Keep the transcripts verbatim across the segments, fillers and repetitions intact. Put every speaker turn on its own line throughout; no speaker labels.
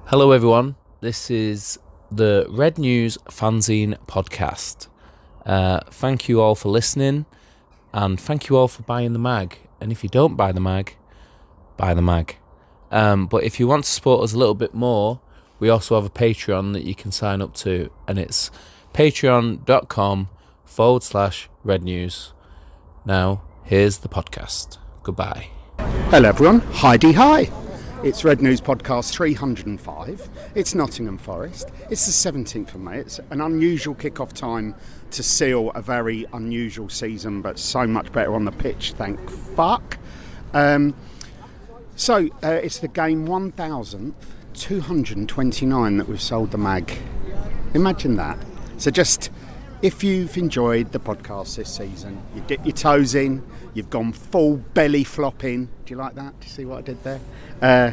Hello everyone, this is the Red News Fanzine podcast. Uh, thank you all for listening and thank you all for buying the mag. And if you don't buy the mag, buy the mag. Um, but if you want to support us a little bit more, we also have a Patreon that you can sign up to, and it's patreon.com forward slash Red News. Now, here's the podcast. Goodbye.
Hello everyone, Heidi hi. It's Red News Podcast three hundred five. It's Nottingham Forest. It's the seventeenth of May. It's an unusual kick-off time to seal a very unusual season, but so much better on the pitch, thank fuck. Um, so, uh, it's the game one thousand two hundred twenty-nine that we've sold the mag. Imagine that. So just, if you've enjoyed the podcast this season, you dip your toes in, you've gone full belly flopping. Do you like that? Do you see what I did there? Uh,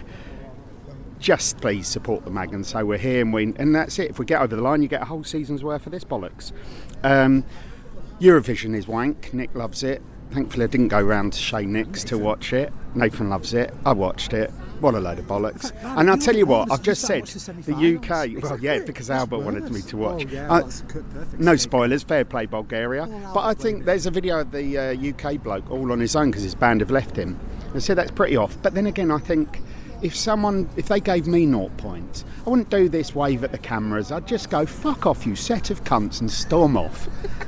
just please support the mag and say we're here and we, and that's it. If we get over the line, you get a whole season's worth of this bollocks. Um, Eurovision is wank. Nick loves it. Thankfully I didn't go round to Shane Nicks to watch it. Nathan loves it. I watched it. What a load of bollocks. And I'll tell you what, I've just said, the U K, well yeah, because Albert wanted me to watch. Uh, no spoilers, fair play Bulgaria. But I think there's a video of the uh, U K bloke all on his own because his band have left him. And so that's pretty off. But then again, I think if someone, if they gave me naught points, I wouldn't do this wave at the cameras. I'd just go, fuck off you set of cunts, and storm off.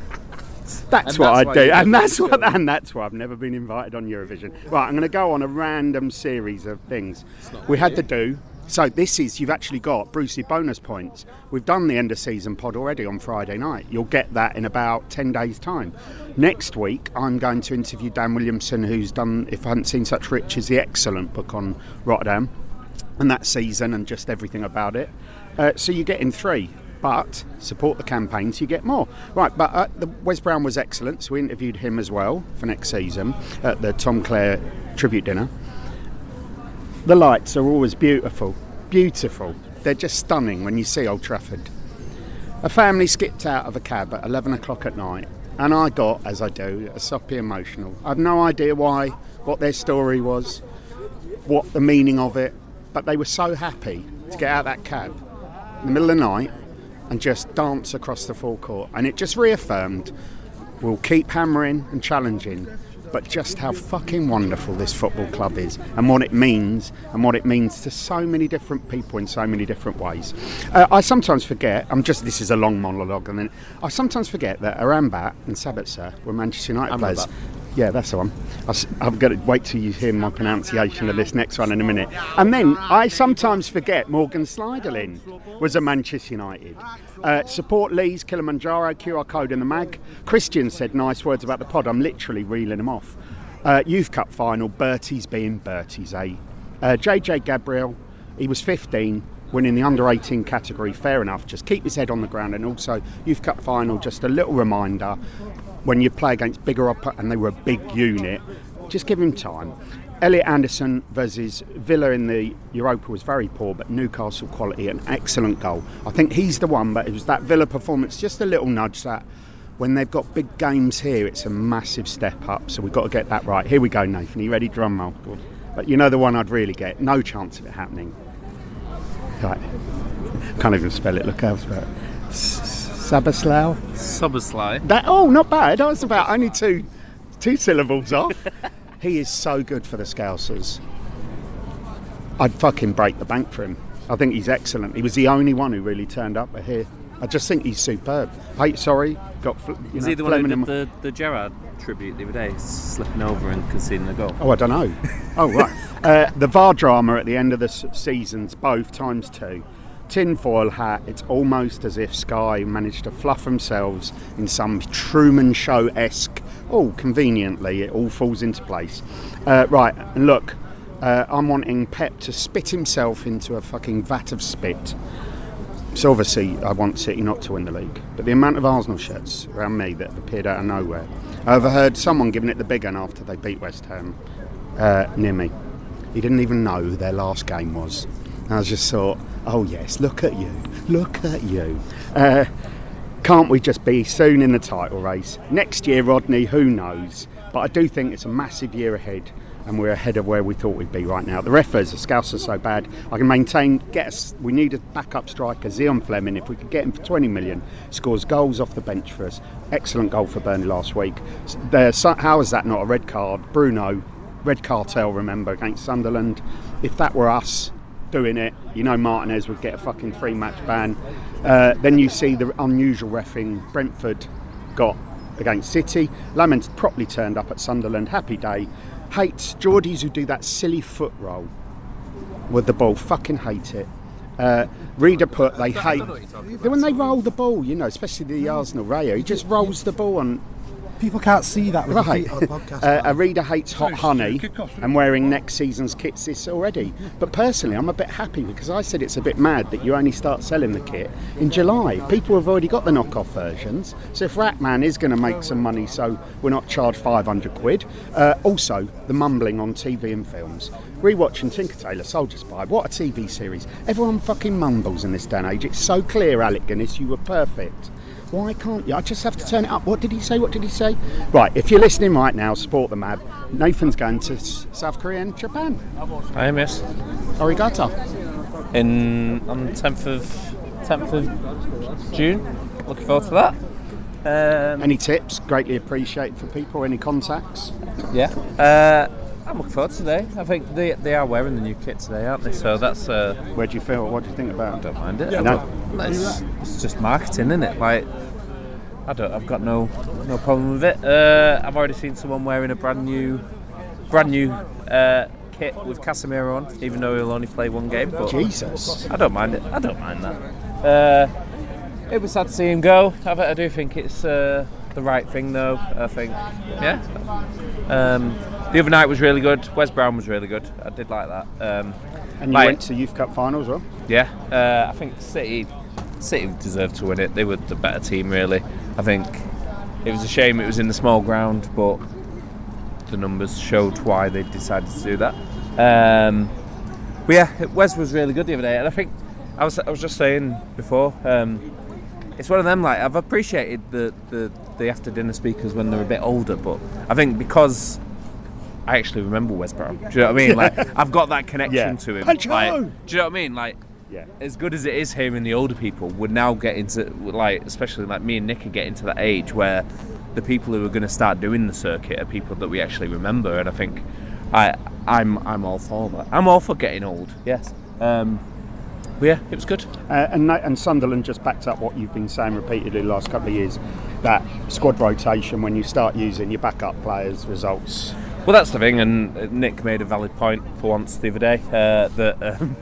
That's
and
what
that's
I do, and that's
going.
what, and that's why I've never been invited on Eurovision. Right, I'm going to go on a random series of things. We had to do. So this is, you've actually got Brucey bonus points. We've done the end of season pod already on Friday night. You'll get that in about ten days' time. Next week, I'm going to interview Dan Williamson, who's done If I Hadn't Seen Such Riches, the excellent book on Rotterdam, and that season and just everything about it. Uh, so you're getting three. But support the campaign so you get more. Right, but uh, the Wes Brown was excellent, so we interviewed him as well for next season at the Tom Clare tribute dinner. The lights are always beautiful, beautiful. They're just stunning when you see Old Trafford. A family skipped out of a cab at eleven o'clock at night, and I got, as I do, a soppy emotional. I have no idea why, what their story was, what the meaning of it, but they were so happy to get out of that cab in the middle of the night and just dance across the forecourt, and it just reaffirmed we'll keep hammering and challenging, but just how fucking wonderful this football club is and what it means and what it means to so many different people in so many different ways. Uh, I sometimes forget, I'm just this is a long monologue, and then I sometimes forget that Arambat and Sabitzer were Manchester United players. Yeah, that's the one. I've got to wait till you hear my pronunciation of this next one in a minute. And then I sometimes forget Morgan Sliderlin was a Manchester United. Uh, support Lee's Kilimanjaro, Q R code in the mag. Christian said nice words about the pod. I'm literally reeling them off. Uh, Youth Cup final, Bertie's being Bertie's, eh? Uh, J J Gabriel, he was fifteen, winning the under eighteen category, fair enough. Just keep his head on the ground. And also, Youth Cup final, just a little reminder, when you play against bigger op- and they were a big unit, just give him time. Elliot Anderson versus Villa in the Europa was very poor, but Newcastle quality, an excellent goal. I think he's the one, but it was that Villa performance, just a little nudge that when they've got big games here, it's a massive step up, so we've got to get that right. Here we go, Nathan. Are you ready? Drum roll. But you know the one I'd really get. No chance of it happening. Right. Can't even spell it. Look how it's about. Sabaslau?
Soboslai.
That oh, not bad. That was about only two two syllables off. He is so good for the Scousers. I'd fucking break the bank for him. I think he's excellent. He was the only one who really turned up here. I just think he's superb. Hey, sorry, got you
Is
know,
he the one who did
in
the, the Gerrard tribute the other day, slipping over and conceding a goal?
Oh, I don't know. Oh, right. uh, the V A R drama at the end of the s- seasons, both times two. Tinfoil hat, it's almost as if Sky managed to fluff themselves in some Truman Show-esque, oh, conveniently, it all falls into place. Uh, right, and look, uh, I'm wanting Pep to spit himself into a fucking vat of spit. So obviously, I want City not to win the league, but the amount of Arsenal shirts around me that have appeared out of nowhere. I overheard someone giving it the big one after they beat West Ham uh, near me. He didn't even know who their last game was. And I just thought, oh yes, look at you, look at you. Uh, can't we just be soon in the title race? Next year, Rodney, who knows? But I do think it's a massive year ahead. and we're ahead of where we thought we'd be right now. The refers, the Scouts are so bad. I can maintain, get us, we need a backup striker, Zion Fleming. If we could get him for twenty million, scores goals off the bench for us. Excellent goal for Burnley last week. There's, how is that not a red card? Bruno, red cartel, remember, against Sunderland. If that were us doing it, you know Martinez would get a fucking three match ban. Uh, then you see the unusual reffing Brentford got against City. Lamon's properly turned up at Sunderland. Happy day. Hates Geordies who do that silly foot roll with the ball. Fucking hate it. Uh, Reader put they hate when they roll the ball, you know, especially the Arsenal Rayo. He just rolls the ball on.
People can't see that with
Right.
the feet on the podcast.
Uh, a reader hates hot honey and wearing next season's kits this already. But personally, I'm a bit happy because I said it's a bit mad that you only start selling the kit in July. People have already got the knockoff versions. So if Ratman is going to make some money so we're not charged five hundred quid. Uh, also, the mumbling on T V and films. Rewatching Tinker Tailor Soldier Spy. What a T V series. Everyone fucking mumbles in this day and age. It's so clear, Alec Guinness, you were perfect. Why can't you? I just have to turn it up. What did he say? What did he say? Right, if you're listening right now, support the Mab. Nathan's going to S- South Korea and Japan.
I am, yes.
Arigato.
In on the tenth of tenth of June. Looking forward to that. Um,
Any tips? Greatly appreciated for people. Any contacts?
yeah. Uh, I'm looking forward to today. I think they they are wearing the new kit today, aren't they? So that's. Uh,
Where do you feel? What do you think about
I
it?
don't mind it.
Yeah,
I
no.
don't- It's, it's just marketing, isn't it? Like, I don't. I've got no no problem with it. Uh, I've already seen someone wearing a brand new, brand new uh, kit with Casemiro on, even though he'll only play one game. But
Jesus.
I don't mind it. I don't mind that. Uh, it was sad to see him go. I, I do think it's uh, the right thing, though. I think, yeah. Um, the other night was really good. Wes Brown was really good. I did like that. Um,
And you
like-
went to Youth Cup final as well?
yeah, uh, I think City City deserved to win it. They were the better team, really. I think it was a shame it was in the small ground, but the numbers showed why they decided to do that. Um, but yeah, Wes was really good the other day, and I think I was I was just saying before, um, it's one of them. Like, I've appreciated the, the the after dinner speakers when they're a bit older, but I think because I actually remember Wes Brown. Do you know what I mean? Like, I've got that connection
Yeah.
to him.
Pancho!
Like, do you know what I mean? Like,
Yeah.
as good as it is hearing the older people, we're now getting to, like, especially like me and Nick are getting to that age where the people who are going to start doing the circuit are people that we actually remember, and I think I I'm I'm all for that. I'm all for getting old. Yes. Um, but yeah, it was good.
Uh, and, Na- and Sunderland just backed up what you've been saying repeatedly the last couple of years, that squad rotation, when you start using your backup players, results.
Well, that's the thing, and Nick made a valid point for once the other day, uh, that um,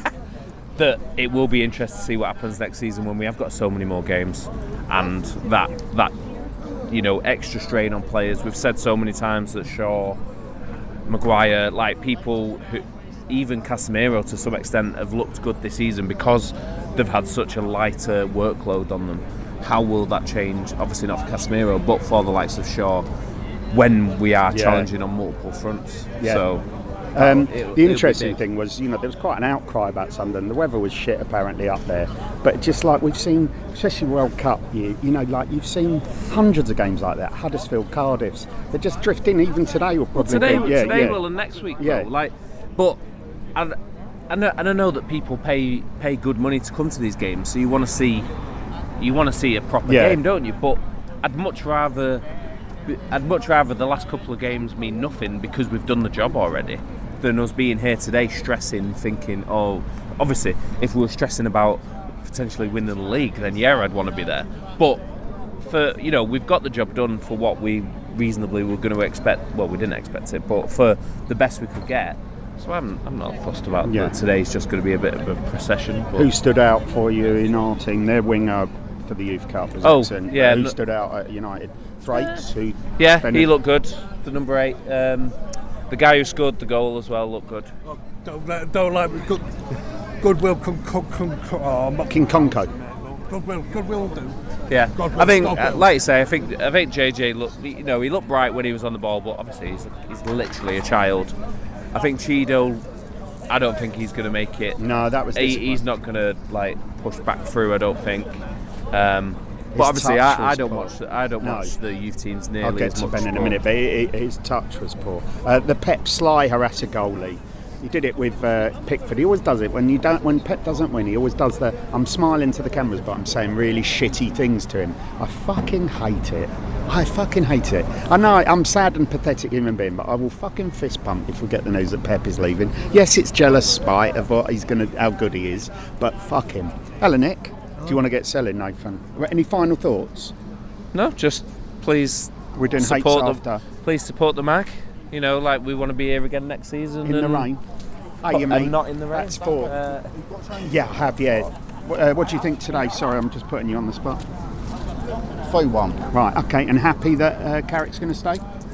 that it will be interesting to see what happens next season when we have got so many more games, and that that you know extra strain on players. We've said so many times that Shaw, Maguire, like people who, even Casemiro to some extent, have looked good this season because they've had such a lighter workload on them. How will that change? Obviously not for Casemiro, but for the likes of Shaw, when we are
Yeah.
challenging on multiple fronts.
Yeah.
So
Um,
it'll- it'll
the
be
interesting
big.
thing was, you know, there was quite an outcry about Sunderland. The weather was shit apparently up there, but just like we've seen, especially World Cup year, you know, like you've seen hundreds of games like that. Huddersfield, Cardiff's, they're just drifting. Even today will probably
today,
be, yeah,
today
yeah.
will, and next week
Yeah.
will. Like, but and and I, and I know that people pay pay good money to come to these games, so you want to see you want to see a proper
Yeah.
game, don't you? But I'd much rather I'd much rather the last couple of games mean nothing because we've done the job already, than us being here today stressing, thinking, oh, obviously, if we were stressing about potentially winning the league, then yeah, I'd want to be there. But for, you know, we've got the job done for what we reasonably were going to expect. Well, we didn't expect it, but for the best we could get. So I'm, I'm not fussed about
Yeah.
that. Today's just going to be a bit of a procession. But
Who stood out for you in our team? Their winger for the Youth Cup was
Oh,
excellent.
yeah,
Who
no-
stood out at United? Thraits, who
yeah,
Bennett-
he looked good. The number eight. Um, the guy who scored the goal as well looked good.
Don't, let- don't like me. Good, goodwill, con, con, con, con, oh, my-
King Conco.
goodwill, goodwill do.
Yeah,
God
I think,
bless, God
uh,
bless.
like you say, I think I think J J looked, you know, he looked bright when he was on the ball, but obviously he's, he's literally a child. I think Cheeto, I don't think he's going to make it.
No, that was
He,
disappointing.
he's not going to like push back through. I don't think. Um, But obviously,
touch
I, I
was
don't
poor.
watch. The, I don't
No.
watch the youth teams nearly
I'll get
as
to
much.
Ben in a
but-
minute, but he, he, his touch was poor. Uh, the Pep Sly harass a goalie. He did it with uh, Pickford. He always does it when you don't. When Pep doesn't win, he always does the. I'm smiling to the cameras, but I'm saying really shitty things to him. I fucking hate it. I fucking hate it. I know I'm sad and pathetic human being, but I will fucking fist pump if we get the news that Pep is leaving. Yes, it's jealous spite of what he's gonna, how good he is, but fuck him. Hello, Nick. Do you want to get selling, Nathan? Any final thoughts?
No, just please
We're doing hates
support
after.
the. Please support the mag. You know, like we want to be here again next season.
In the
and-
rain. Hey, you
and
mate.
not in the rain.
That's four.
Uh,
Yeah, I have, yeah. What, uh, what do you think today? Sorry, I'm just putting you on the spot.
three one.
Right, okay, and happy that uh, Carrick's going to stay?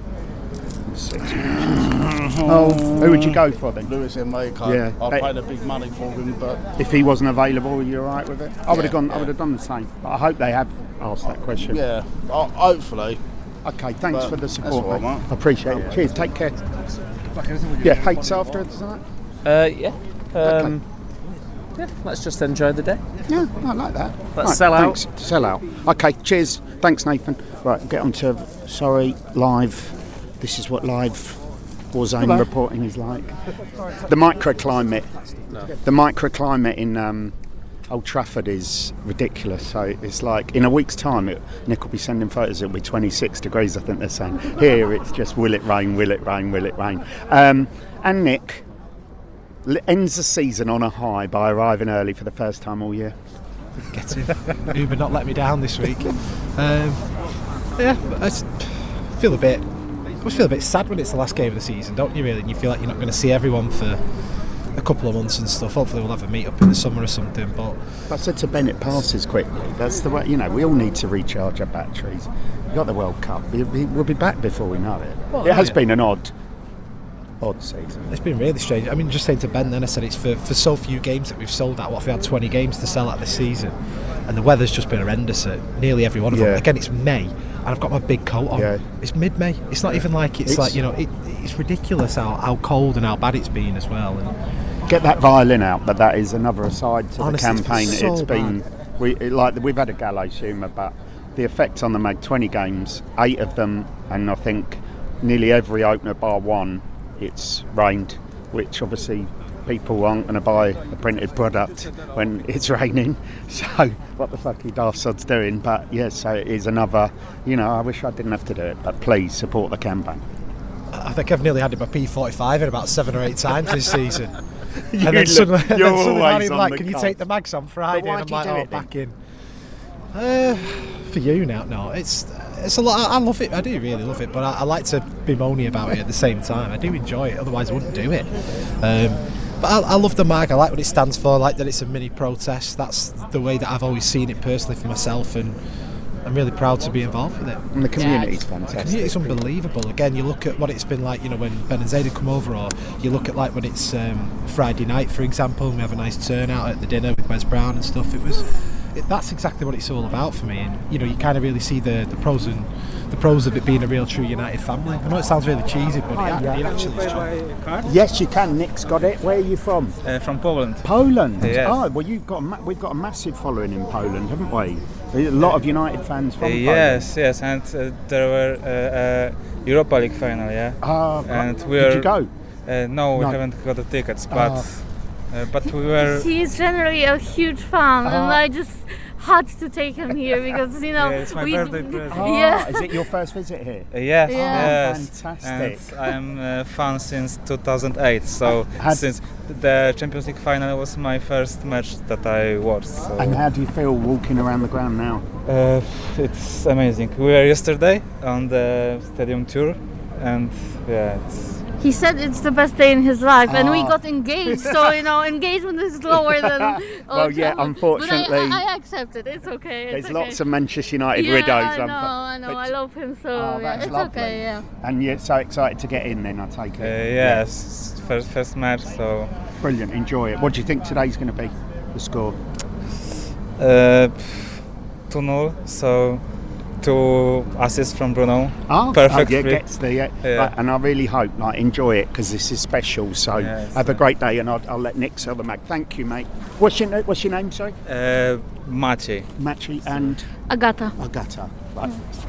Six matches. Oh, who would you go for then?
Lewis in Maker.
Yeah.
I
Hey.
paid a big money for him, but
If he wasn't available, are you all right with it? I would have
Yeah,
gone. I
yeah.
would have done the same. But I hope they have asked that question.
yeah, ho- hopefully.
Okay, thanks
But
for the
that's
support,
all right,
mate.
mate.
I appreciate it. Cheers. Take care. Yeah, hates after it, isn't it?
uh, yeah. Um, Yeah. Let's just enjoy the day.
Yeah, I like that.
Let's
Right,
sell out.
thanks. Sell out. Okay, cheers. Thanks, Nathan. Right, get on to, sorry, live. This is what live Warzone reporting is like. The microclimate. The microclimate in um, Old Trafford is ridiculous. So it's like, in a week's time, it, Nick will be sending photos, it'll be twenty-six degrees, I think they're saying. Here it's just, will it rain, will it rain, will it rain. Um, and Nick l- ends the season on a high by arriving early for the first time all year.
Get in. Uber not let me down this week. Um, yeah, I s- feel a bit. I feel a bit sad when it's the last game of the season, don't you? Really, and you feel like you're not going to see everyone for a couple of months and stuff. Hopefully, we'll have a meet up in the summer or something. But
I said to Ben, it passes quickly. That's the way, you know, we all need to recharge our batteries. We've got the World Cup. We'll be, we'll be back before we know it.
Well,
it has
yeah.
been an odd, odd season.
it's been really strange. I mean, just saying to Ben, then I said it's for, for so few games that we've sold out. What if we had twenty games to sell out this season? And the weather's just been horrendous at nearly every one of
Yeah.
them. Again, it's May, and I've got my big coat on.
Yeah.
It's mid-May. It's not even like it's,
It's-
like, you know, it, it's ridiculous how, how cold and how bad it's been as well. And
Get that violin out, but that is another aside to
Honestly,
the
it's
campaign.
been so
it's been, we it, like we've had a gallows humour, but the effect on the Mag, twenty games, eight of them, and I think nearly every opener bar one, it's rained, which obviously people aren't going to buy a printed product when it's raining. So what the fuck are you daft sods doing? But yes, so it is another, you know, I wish I didn't have to do it, but please support the campaign.
I think I've nearly had it my P forty-five in about seven or eight times this season.
You
and then
look-
suddenly, and
you're
then suddenly
always
Harry's
on
like,
the
can you
cards.
take the mags on Friday?
why'd
And
you
I'm like,
do
oh,
it then?
back in. Uh, for you now, no. It's it's a lot. I, I love it. I do really love it, but I, I like to be moany about it at the same time. I do enjoy it. Otherwise, I wouldn't do it. Um, but I, I love the mag. I like what it stands for. I like that it's a mini protest. That's the way that I've always seen it personally for myself, and I'm really proud to be involved with it.
And the community's
The
fantastic.
community's unbelievable. Again, you look at what it's been like, you know, when Ben and Zayd come over, or you look at like when it's um, Friday night, for example, and we have a nice turnout at the dinner with Wes Brown and stuff. It was, it, that's exactly what it's all about for me. And you know, you kind of really see the, the pros and the pros of it being a real true United family. I know it sounds really cheesy, but it,
yeah.
it actually is true.
Yes, you can. Nick's got it. Where are you from?
Uh, from Poland.
Poland.
Yes.
Oh, well, you've got a ma- we've got a massive following in Poland, haven't we? A lot of United fans from
Uh,
Poland.
yes, yes, and uh, there were uh, uh, Europa League final, yeah.
Ah, got-
and we
did
are,
you go?
Uh, no, we
No.
haven't got the tickets, but
Ah.
uh, but we were.
He's generally a huge fan, and
Ah.
I just had to take him here because you know
Yeah, it's my
we.
birthday present.
Ah,
Yeah.
Is it your first visit here?
Uh, yes,
Yeah.
yes,
Fantastic.
and I'm a fan since two thousand eight. So
Had-
since the Champions League final was my first match that I watched. So.
And how do you feel walking around the ground now?
Uh, it's amazing. We were yesterday on the stadium tour, and yeah, it's,
He said it's the best day in his life, and we
Ah.
got engaged. So you know, engagement is lower than.
Well,
Old
yeah,
Trafford.
unfortunately-
But I, I, I accept it. It's okay. It's
There's
okay.
lots of Manchester United
yeah,
widows.
I know,
um,
I know.
but-
I love him so.
Oh,
yeah,
that's
it's
lovely.
okay. Yeah.
And you're so excited to get in then, I take
uh,
it.
yes, first first match. So.
Brilliant, enjoy it. What do you think today's going to be, the score?
Uh, two nil. So two assists from Bruno.
Oh,
Perfect
oh, yeah,
free.
gets the yeah.
Yeah.
Right, and I really hope, like, enjoy it because this is special. So
Yes,
have a
yeah.
great day, and I'll, I'll let Nick sell the mag. Thank you, mate. What's your What's your name? Sorry,
Uh, Maciej.
Machi and
Agata.
Agata. Right.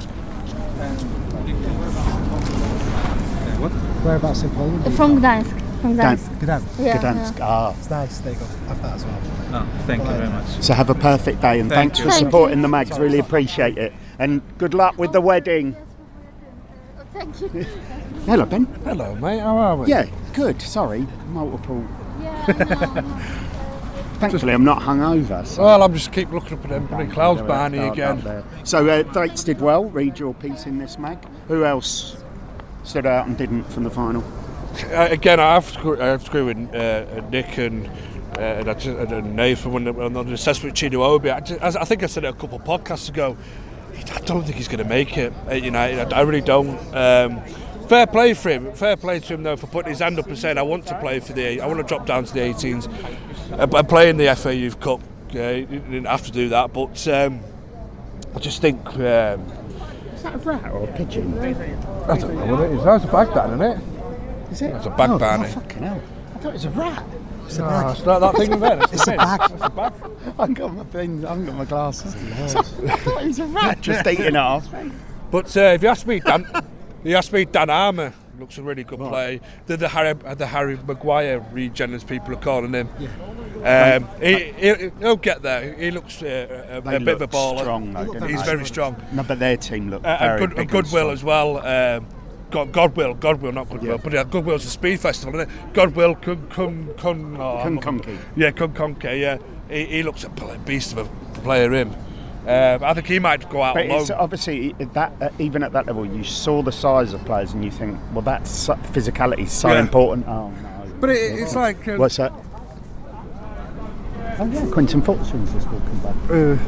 Whereabouts in Poland?
From Gdańsk. From
Dan-
Gdańsk.
Gdansk.
Yeah,
Gdansk.
yeah.
Ah.
It's nice. There you go. Have that as well.
Oh, thank you very much.
So have a perfect day, and
Thank
thanks
you.
for
Thank
supporting
you.
the mags. Really appreciate it, and good luck with the wedding.
Thank you.
Hello, Ben.
Hello, mate. How are we?
Yeah, good. Sorry, multiple.
Yeah, no, no.
Thankfully, I'm not hungover. So.
Well, I'm just keep looking up at them bloody clouds behind you
Up
again.
there. So uh, Threates did well. Read your piece in this mag. Who else stood out and didn't from the final?
Uh, again, I have to agree, I have to agree with uh, Nick and, uh, and, I just, and Nathan when, when on the assessment with Chido I, just, as I think I said it a couple of podcasts ago. I don't think he's going to make it at United. I, I really don't. Um, fair play for him. Fair play to him though for putting his hand up and saying, "I want to play for the. I want to drop down to the eighteens and uh, play in the F A Youth Cup." Uh, he didn't have to do that, but um, I just think. Um,
Is that a rat or a pigeon?
I don't know what it is. That's a bag ban, isn't it?
Is it?
That's a bag
oh,
ban.
Oh, fucking hell. I thought it was a rat.
It's a
No,
bag.
it's not that thing in there. It's,
It's a
the
bag.
It's a bag.
I haven't got my things, I haven't got my glasses. I thought it was a rat just eating it off.
But uh, if you ask me, Dan, you ask me, Dan Armour looks a really good player. The, the Harry, the Harry Maguire regen, as people are calling him. Um, he, he, he'll get there. He looks uh, a, a
They
bit of a
look
baller.
strong, though, don't
He's
they?
very strong.
No, but their team looked
Uh,
very
and good,
big
and Goodwill
and
as well. Um, God, Godwill, Godwill, not Goodwill,
Yeah.
but yeah, Goodwill's a speed festival, isn't it? Godwill, Kun Kun Kun. Oh, I'm not-
Kunkunke.
Yeah, Kun Kunke. Yeah, he, he looks a pl- beast of a player. Him. Um, I think he might go out
But
alone.
it's obviously that uh, even at that level, you saw the size of players and you think, well, that's so, physicality is so
Yeah.
important. Oh no!
But it, it's like. Uh,
What's that? Oh yeah, Quinton Fortune's just walking back.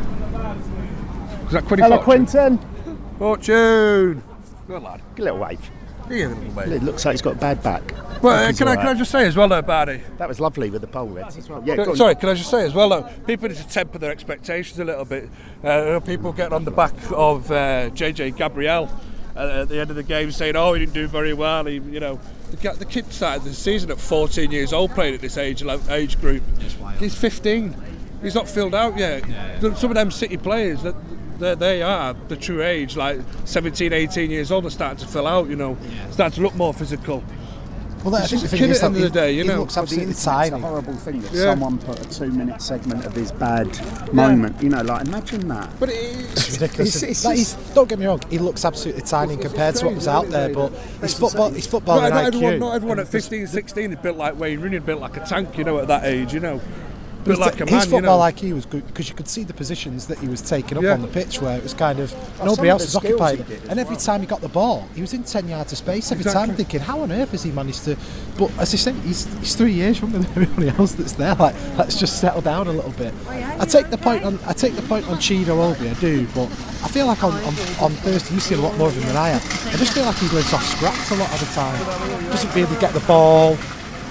was that Quinny
Hello,
Fortune?
Quinton.
Fortune. Good lad.
Give a little wave.
Yeah, little mate.
It looks like he's got a bad back.
But uh,
He's
can I,
all
can I
right.
just say as well, though, Barney?
That was lovely with the pole reds as well. Yeah, go on.
Sorry, can I just say as well, though, people need to temper their expectations a little bit. Uh, people getting on the back of uh, J J Gabriel uh, at the end of the game saying, oh, he didn't do very well. He, you know, the, ki- the kid started the season at fourteen years old playing at this age age group. He's fifteen. He's not filled out yet. Some of them City players, that they, they are the true age, like seventeen, eighteen years old, are starting to fill out, you know, starting to look more physical.
Well, I
He's
think
just
the
a
thing
kid
is
at the
that
end of the
he-
day, you
he
know.
looks
But the
absolutely
internet's
tiny.
a horrible thing that
Yeah.
someone put a two-minute segment of his bad moment. You know, like imagine that.
But it,
It's ridiculous.
It's- it's
Like,
just-
he's- don't get me wrong, he looks absolutely tiny compared to what was out there, but his football, his football
Not,
and
not
I Q.
everyone, not everyone at fifteen, sixteen is built like Wayne Rooney, built like a tank, you know, at that age, you know. Built like a
his
man, you
football
know.
I Q was good because you could see the positions that he was taking up
Yeah.
on the pitch where it was kind of
some
nobody
of
else
the
was
skills
occupying.
he did as
And every
well.
time he got the ball, he was in ten yards of space every
Exactly.
time, thinking, how on earth has he managed to? But as I say, he's, he's three years younger than everybody else that's there. Like, let's just settle down a little bit. I take the point on I take the point on Chido Obi, I do, but I feel like on, on, on Thursday you see a lot more of him than I have. I just feel like he lives off scraps a lot of the time. Doesn't really get the ball.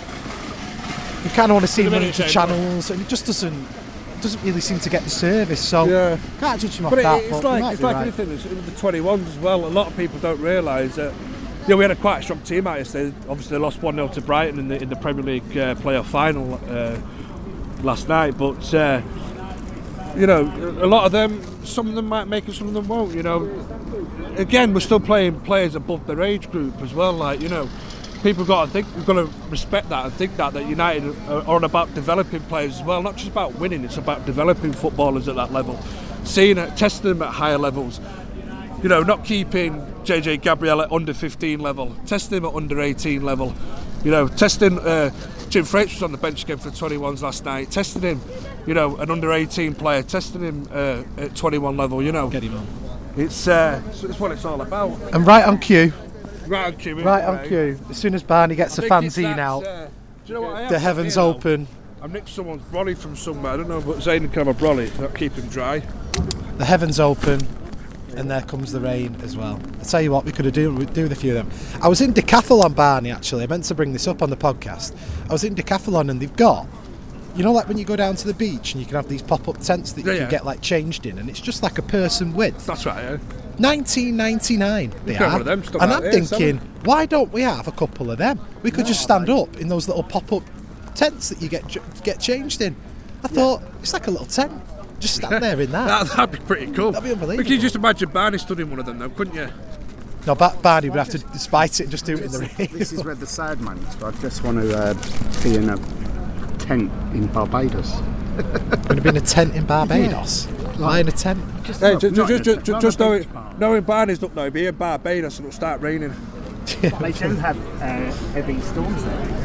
You kind of want to see him running into channels, and it just doesn't doesn't really seem to get the service. So
Yeah.
can't judge him off
But it,
that.
it's
but he
like
might
it's
be
like
right.
anything. It's in the twenty-ones as well. A lot of people don't realise that. Yeah, we had a quite strong team out yesterday. Obviously, they lost one nil to Brighton in the in the Premier League uh, playoff final uh, last night. But uh, you know, a lot of them, some of them might make it, some of them won't. You know, again, we're still playing players above their age group as well. Like, you know, people got to think, we've got to respect that and think that that United are, are about developing players as well, not just about winning. It's about developing footballers at that level, seeing it, testing them at higher levels. You know, not keeping J J Gabriel at under fifteen level, testing him at under eighteen level. You know, testing uh, Jim Freights was on the bench again for the twenty-ones last night, testing him, you know, an under eighteen player, testing him uh, at twenty-one level, you know.
Get him on.
It's, uh, it's, it's what it's all about.
And right on cue,
Right on cue.
right on cue. As soon as Barney gets a fanzine out,
Uh, do you know what I have
the
got
heavens
here now?
open.
I've nicked someone's brolly from somewhere. I don't know, but Zayn can have a brolly to keep him dry.
The heavens open, and there comes the rain as well. I tell you what, we could have do do with a few of them. I was in Decathlon, Barney. Actually, I meant to bring this up on the podcast. I was in Decathlon, and they've got you know, like when you go down to the beach and you can have these pop-up tents that you
Yeah,
can
yeah.
get like changed in, and it's just like a person width.
That's right, yeah.
nineteen ninety-nine they
You've got
are.
one of them stuck
And
out
I'm
here,
thinking,
Sam.
why don't we have a couple of them? We could just stand up in those little pop-up tents that you get get changed in. I thought, it's like a little tent. Just stand there in that.
that. That'd be pretty cool.
That'd be unbelievable.
Could you just imagine Barney stood in one of them, though, couldn't you?
No, ba- Barney would have to despite it and just do it in the rain.
This is where the sad moments, but I just want to uh, be in a tent in Barbados.
Would have been a tent in Barbados. Lie in a tent.
Just
Hey,
not-
ju- ju-
not
ju-
in a
ju-
tent,
ju-
not
just
a
knowing,
beach bar.
knowing Barney's up now, he'll be in Barbados and it'll start raining.
They do have uh, heavy storms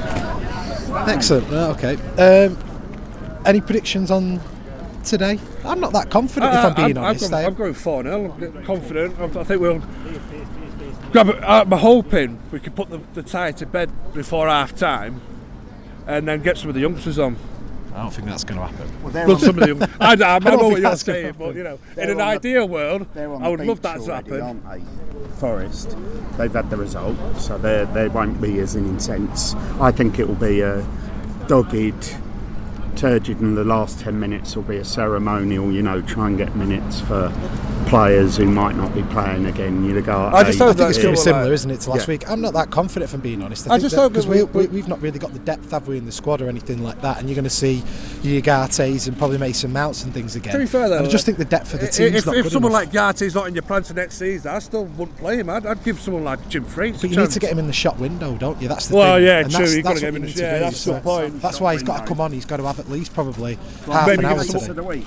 there.
Excellent. Well, okay. Um, any predictions on today? I'm not that confident, if I'm being
I'm,
honest.
I'm,
I-
I'm going four nil. I'm confident. I, I think we'll grab it. I'm hoping we can put the, the tie to bed before half time and then get some of the youngsters on.
I don't think that's going to happen.
Well, they're
Well,
on-
some of the young, I, I, I know
don't think
what you're
that's gonna
saying,
happen.
but you know,
They're
in an
on the-
ideal world,
They're on
I
the
would love
beach
that to
already,
happen.
aren't they? Forest, they've had the result, so they they won't be as intense. I think it will be a dogged, turgid, and the last ten minutes will be a ceremonial. You know, try and get minutes for players who might not be playing again. You go.
I just
hey,
I
hope
think it's
that-
going to be
Yeah.
similar, isn't it, to last
Yeah.
week? I'm not that confident, if I'm being honest.
I just hope
because
that
we,
we-
we, we've not really got the depth, have we, in the squad or anything like that. And you're going to see your Ugates and probably Mason Mounts and things again.
To be fair, though,
and I just think the depth of the
i-
team's
if,
not
if
good
someone
enough.
like Garty's not in your plans for next season, I still wouldn't play him. I'd, I'd give someone like Jim Freaks
But
a
you need
chance.
to get him in the shot window, don't you? That's the
Well,
thing.
yeah,
And
true,
that's-
you've got to
that's
get
what
him in
you
the-
need to
yeah,
do.
that's a good point.
That's why he's got to come on. He's got to have at least probably half
maybe
an
give
hour
us some-
today.
of the week.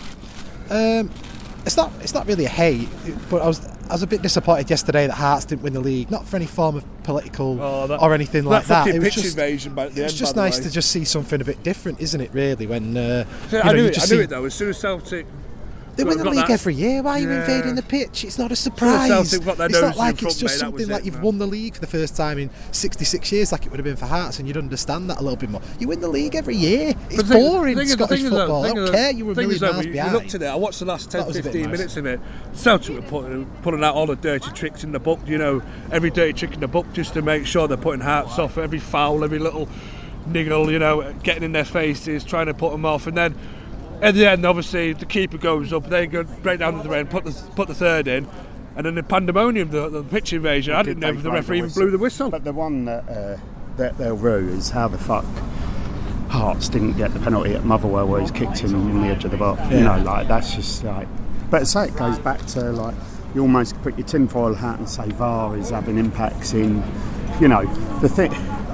Um, it's not. It's not really a hate, but I was. I was a bit disappointed yesterday that Hearts didn't win the league. Not for any form of political
Oh, that-
or anything
that
like that.
fucking
It was
pitch
just.
invasion by the
It's
end,
just
by the
nice
way.
to just see something a bit different, isn't it? Really, when uh,
Yeah,
you
I
know,
knew
you
it.
just
I knew
see
it though. As soon as Celtic,
they win the
got
league
that-
every year. Why are you
Yeah.
invading the pitch? It's not a
As soon
surprise.
as Celtic got their
It's not
noses in
like
front,
it's just
mate, that was
something like
it,
you've
man.
won the league for the first time in sixty-six years, like it would have been for Hearts, and you'd understand that a little bit more. You win the league every year. It's
But the thing-
boring
the thing is- the
Scottish
thing is, though,
football.
the
I
thing
don't
is-
care. You were a
the thing
million
is, though,
miles
we-
behind.
We looked at it. I watched the last ten,
That was a bit
fifteen
nice.
minutes of it. Celtic were putting, pulling out all the dirty tricks in the book. You know, every dirty trick in the book just to make sure they're putting Hearts off. Every foul, every little niggle, you know, getting in their faces, trying to put them off, and then. At the end, obviously, the keeper goes up. They go break down to the end, put the put the third in, and then the pandemonium, the, the pitch invasion. I didn't know
Did
if
they
the
blow
referee even
whistle?
blew the whistle.
But the one that uh, that they'll rue is how the fuck Hearts didn't get the penalty at Motherwell where he's kicked him in the edge of the box. You know, like that's just like. But so it goes back to like you almost put your tinfoil hat and say V A R is having impacts in, you know, the thing.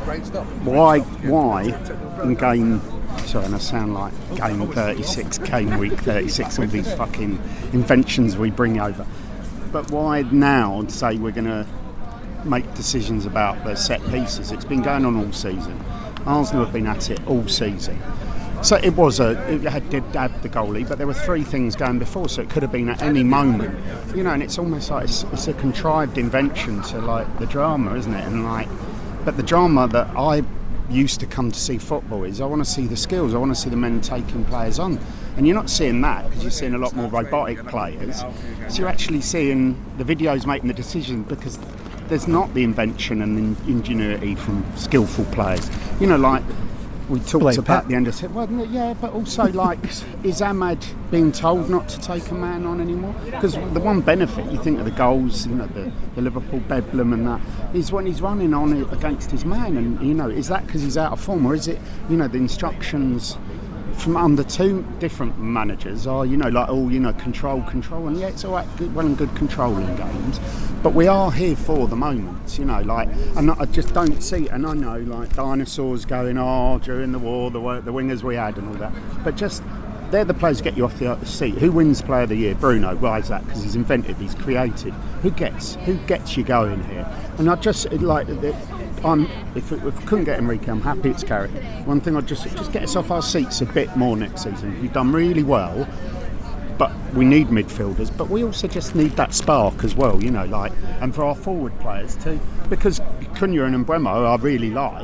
Why why in game? Sorry, and I sound like game thirty-six, game week thirty-six, all these fucking inventions we bring over. But why now say we're going to make decisions about the set pieces? It's been going on all season. Arsenal have been at it all season. So it was a, it had, did have the goalie, but there were three things going before, so it could have been at any moment. You know, and it's almost like it's, it's a contrived invention to like the drama, isn't it? And like, but the drama that I used to come to see football is I want to see the skills, I want to see the men taking players on, and you're not seeing that because you're seeing a lot more robotic players, so you're actually seeing the videos making the decisions because there's not the invention and the ingenuity from skillful players, you know, like we talked
Blame
about
Pep.
the end of it. Well, yeah, but also like, is Ahmad being told not to take a man on anymore? Because the one benefit you think of the goals, you know, the, the Liverpool bedlam and that, is when he's running on it against his man, and you know, is that because he's out of form, or is it, you know, the instructions from under two different managers are, you know, like all, you know, control, control, and yeah, it's all right, good, well and good controlling games, but we are here for the moments, you know, like, and I just don't see, and I know, like, dinosaurs going, oh, during the war, the, the wingers we had and all that, but just, they're the players who get you off the seat. Who wins Player of the Year? Bruno. Why is that? Because he's inventive, he's creative. Who gets, who gets you going here? And I just, like, I'm, if, it, if I couldn't get Enrique, I'm happy it's Carrick. One thing I'd just, just get us off our seats a bit more next season. We've done really well, but we need midfielders, but we also just need that spark as well, you know, like, and for our forward players too, because Cunha and Mbeumo I really like,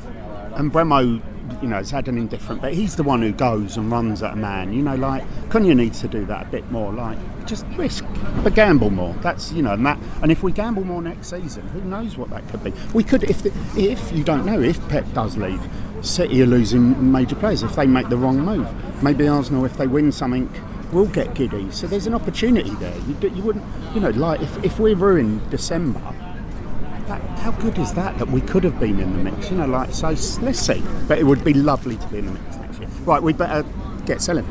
and Mbeumo, you know, has had an indifferent, but he's the one who goes and runs at a man, you know, like, Cunha needs to do that a bit more, like, just risk, but gamble more, that's, you know, and that, and if we gamble more next season, who knows what that could be. We could, if the, if you don't know, if Pep does leave, City are losing major players if they make the wrong move. Maybe Arsenal, if they win something, will get giddy. So there's an opportunity there. You, you wouldn't, you know, like if, if we're ruined December, that, how good is that that we could have been in the mix? You know, like, so let's see. But it would be lovely to be in the mix next year. Right, we better get selling.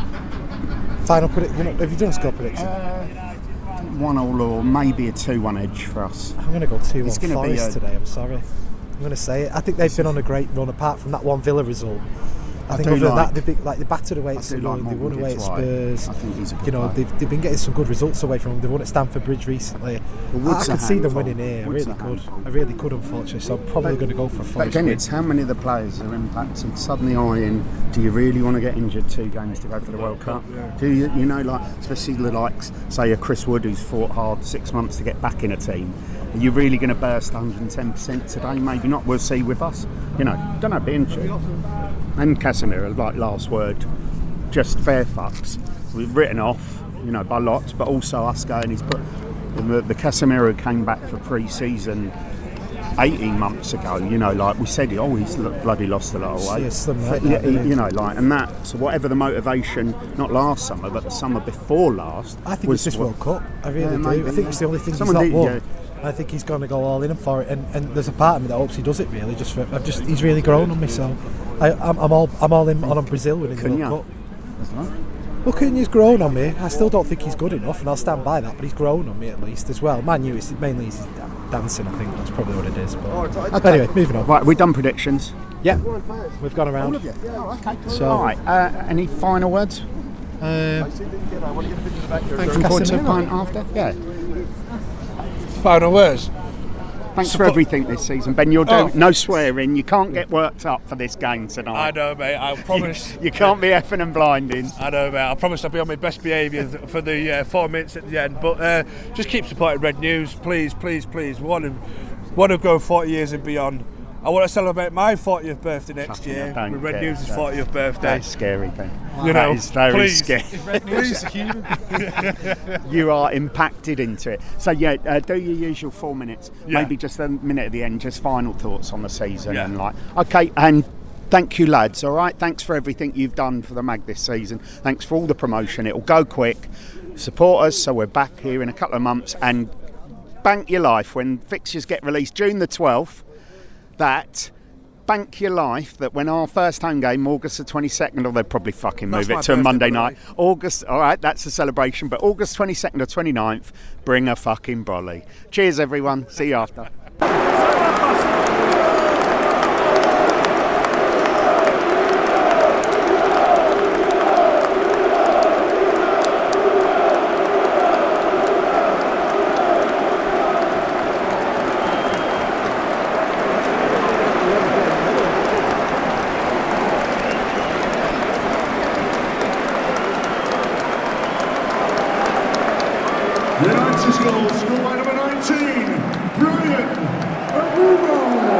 Final prediction. Have you done a score prediction?
Uh, one all or maybe a two one edge for us.
I'm going to go two one
It's gonna
Forest
be a-
today. I'm sorry. I'm going to say it. I think they've been on a great run apart from that one Villa result. I,
I
think
do
other than
like-
that, they've been, like they battered away
I
at
do
Sunderland,
like
they won
Morgan
away at
Gibbs White.
Spurs.
I think he's a good
You know,
player.
they've, they've been getting some good results away from them. They won at Stamford Bridge recently.
Well,
I, I
Wood's a
could see them
handful.
winning here. I
Wood's
really
a
could.
handful.
I really could, unfortunately. So I'm probably
But-
going to go for a
But
Forest
again,
win.
it's how many of the players are impacted. Suddenly eyeing, do you really want to get injured two games to go for the World Cup? Do you, you know, like, especially the likes, say, a Chris Wood who's fought hard six months to get back in a team. Are you really going to burst one hundred ten percent today? Maybe not. We'll see with us. You know, don't know, be injured. And Casemiro, like last word, just fair fucks. We've written off, you know, by lots, but also us going, he's put, the, the Casemiro came back for pre-season eighteen months ago, you know, like we said, oh, he's lo- bloody lost a lot of weight.
Yes, something like
Yeah,
that, didn't he?
you know, like, and that, so whatever the motivation, not last summer, but the summer before last,
I think
was
it's this
what-
World Cup. I really
Yeah,
do.
maybe,
I think
yeah.
it's the only thing
Someone
he's not
did,
won.
yeah.
I think he's going to go all in for it, and, and there's a part of me that hopes he does it really. Just for I've just he's really grown on me, so I, I'm, I'm all I'm all in on Brazil winning the
Cunha.
World Cup.
That's right.
Well, Cunha's grown on me. I still don't think he's good enough, and I'll stand by that. But he's grown on me at least as well. Man U is mainly his dancing. I think that's probably what it is. But anyway, moving on.
Right, we've done predictions.
Yeah, we've gone around.
All of you? Oh, okay.
So-
All right, uh, any final words?
Uh,
Looking forward to a
Casemiro.
pint after? Yeah.
Final words.
Thanks for
Support-
everything this season, Ben. You're doing
Oh.
no swearing. You can't get worked up for this game tonight.
I know, mate. I promise.
You can't be effing and blinding.
I know, mate. I promise I'll be on my best behaviour for the uh, four minutes at the end. But uh, just keep supporting Red News, please, please, please. We want to, want to go forty years and beyond. I want to celebrate my fortieth birthday next
Fucking
year
I don't
with Red
care.
News'
That-
fortieth birthday.
That's scary, Ben.
You
That
know,
is very
please.
scary.
Please, human.
You are impacted into it. So yeah, uh, do your usual four minutes.
Yeah.
Maybe just a minute at the end, just final thoughts on the season
Yeah.
and like. Okay, and thank you, lads. All right, thanks for everything you've done for the Mag this season. Thanks for all the promotion. It'll go quick. Support us, so we're back here in a couple of months, and bank your life when fixtures get released June the twelfth. That. Bank your life that when our first home game, August the twenty-second, or they'll probably fucking
That's
move
my
it to a
birthday,
Monday
by the
night.
way.
August, all right, that's a celebration, but August twenty-second or twenty-ninth, bring a fucking brolly. Cheers, everyone. See you after.
United's goal scored by number nineteen, Brian Arumo.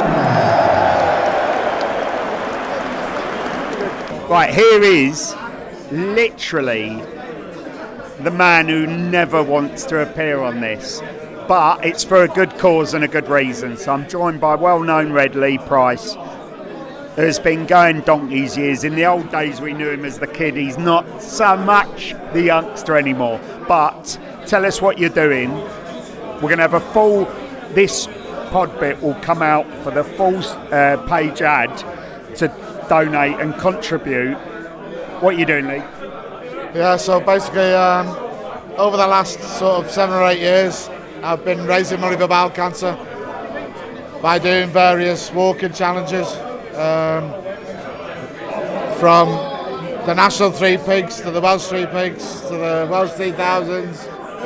Right, here is literally the man who never wants to appear on this, but it's for a good cause and a good reason. So I'm joined by well-known Red Lee Price, who's been going donkey's years. In the old days, we knew him as the kid. He's not so much the youngster anymore. But tell us what you're doing. We're going to have a full. This pod bit will come out for the full uh, page ad to donate and contribute. What are you doing, Lee?
Yeah, so basically, um, over the last sort of seven or eight years, I've been raising money for bowel cancer by doing various walking challenges, um, from the National Three Pigs to the Welsh Three Pigs to the Welsh Three Thousands,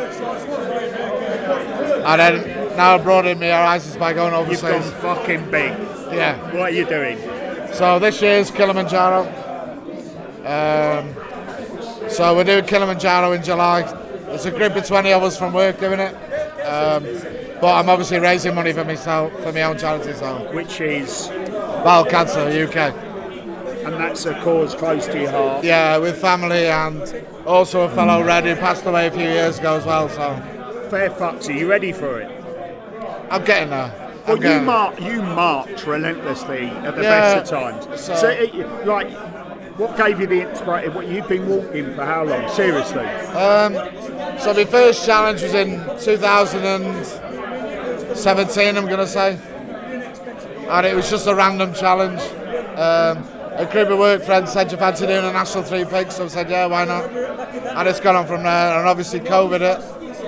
and then now I broadened my horizons by going
You've
overseas.
gone fucking big.
Yeah.
What are you doing?
So this year's Kilimanjaro. Um, so we're doing Kilimanjaro in July. There's a group of twenty of us from work doing it. Um, but I'm obviously raising money for myself, for my own charity, so.
Which is,
Bowel Cancer U K.
and that's a cause close to your heart.
Yeah, with family and also a fellow Red who passed away a few years ago as well, so.
Fair fucks. Are you ready for it?
I'm getting there.
Well,
I'm
you
going-
march, you march relentlessly at the
Yeah,
best of times.
so-
So, it, like, what gave you the inspiration? What you've been walking for how long? Seriously?
Um, so my first challenge was in two thousand seventeen, I'm going to say. And it was just a random challenge. Um, a group of work friends said, you fancy doing a national three pigs? So I said, yeah, why not? And it's gone on from there. And obviously COVID hit.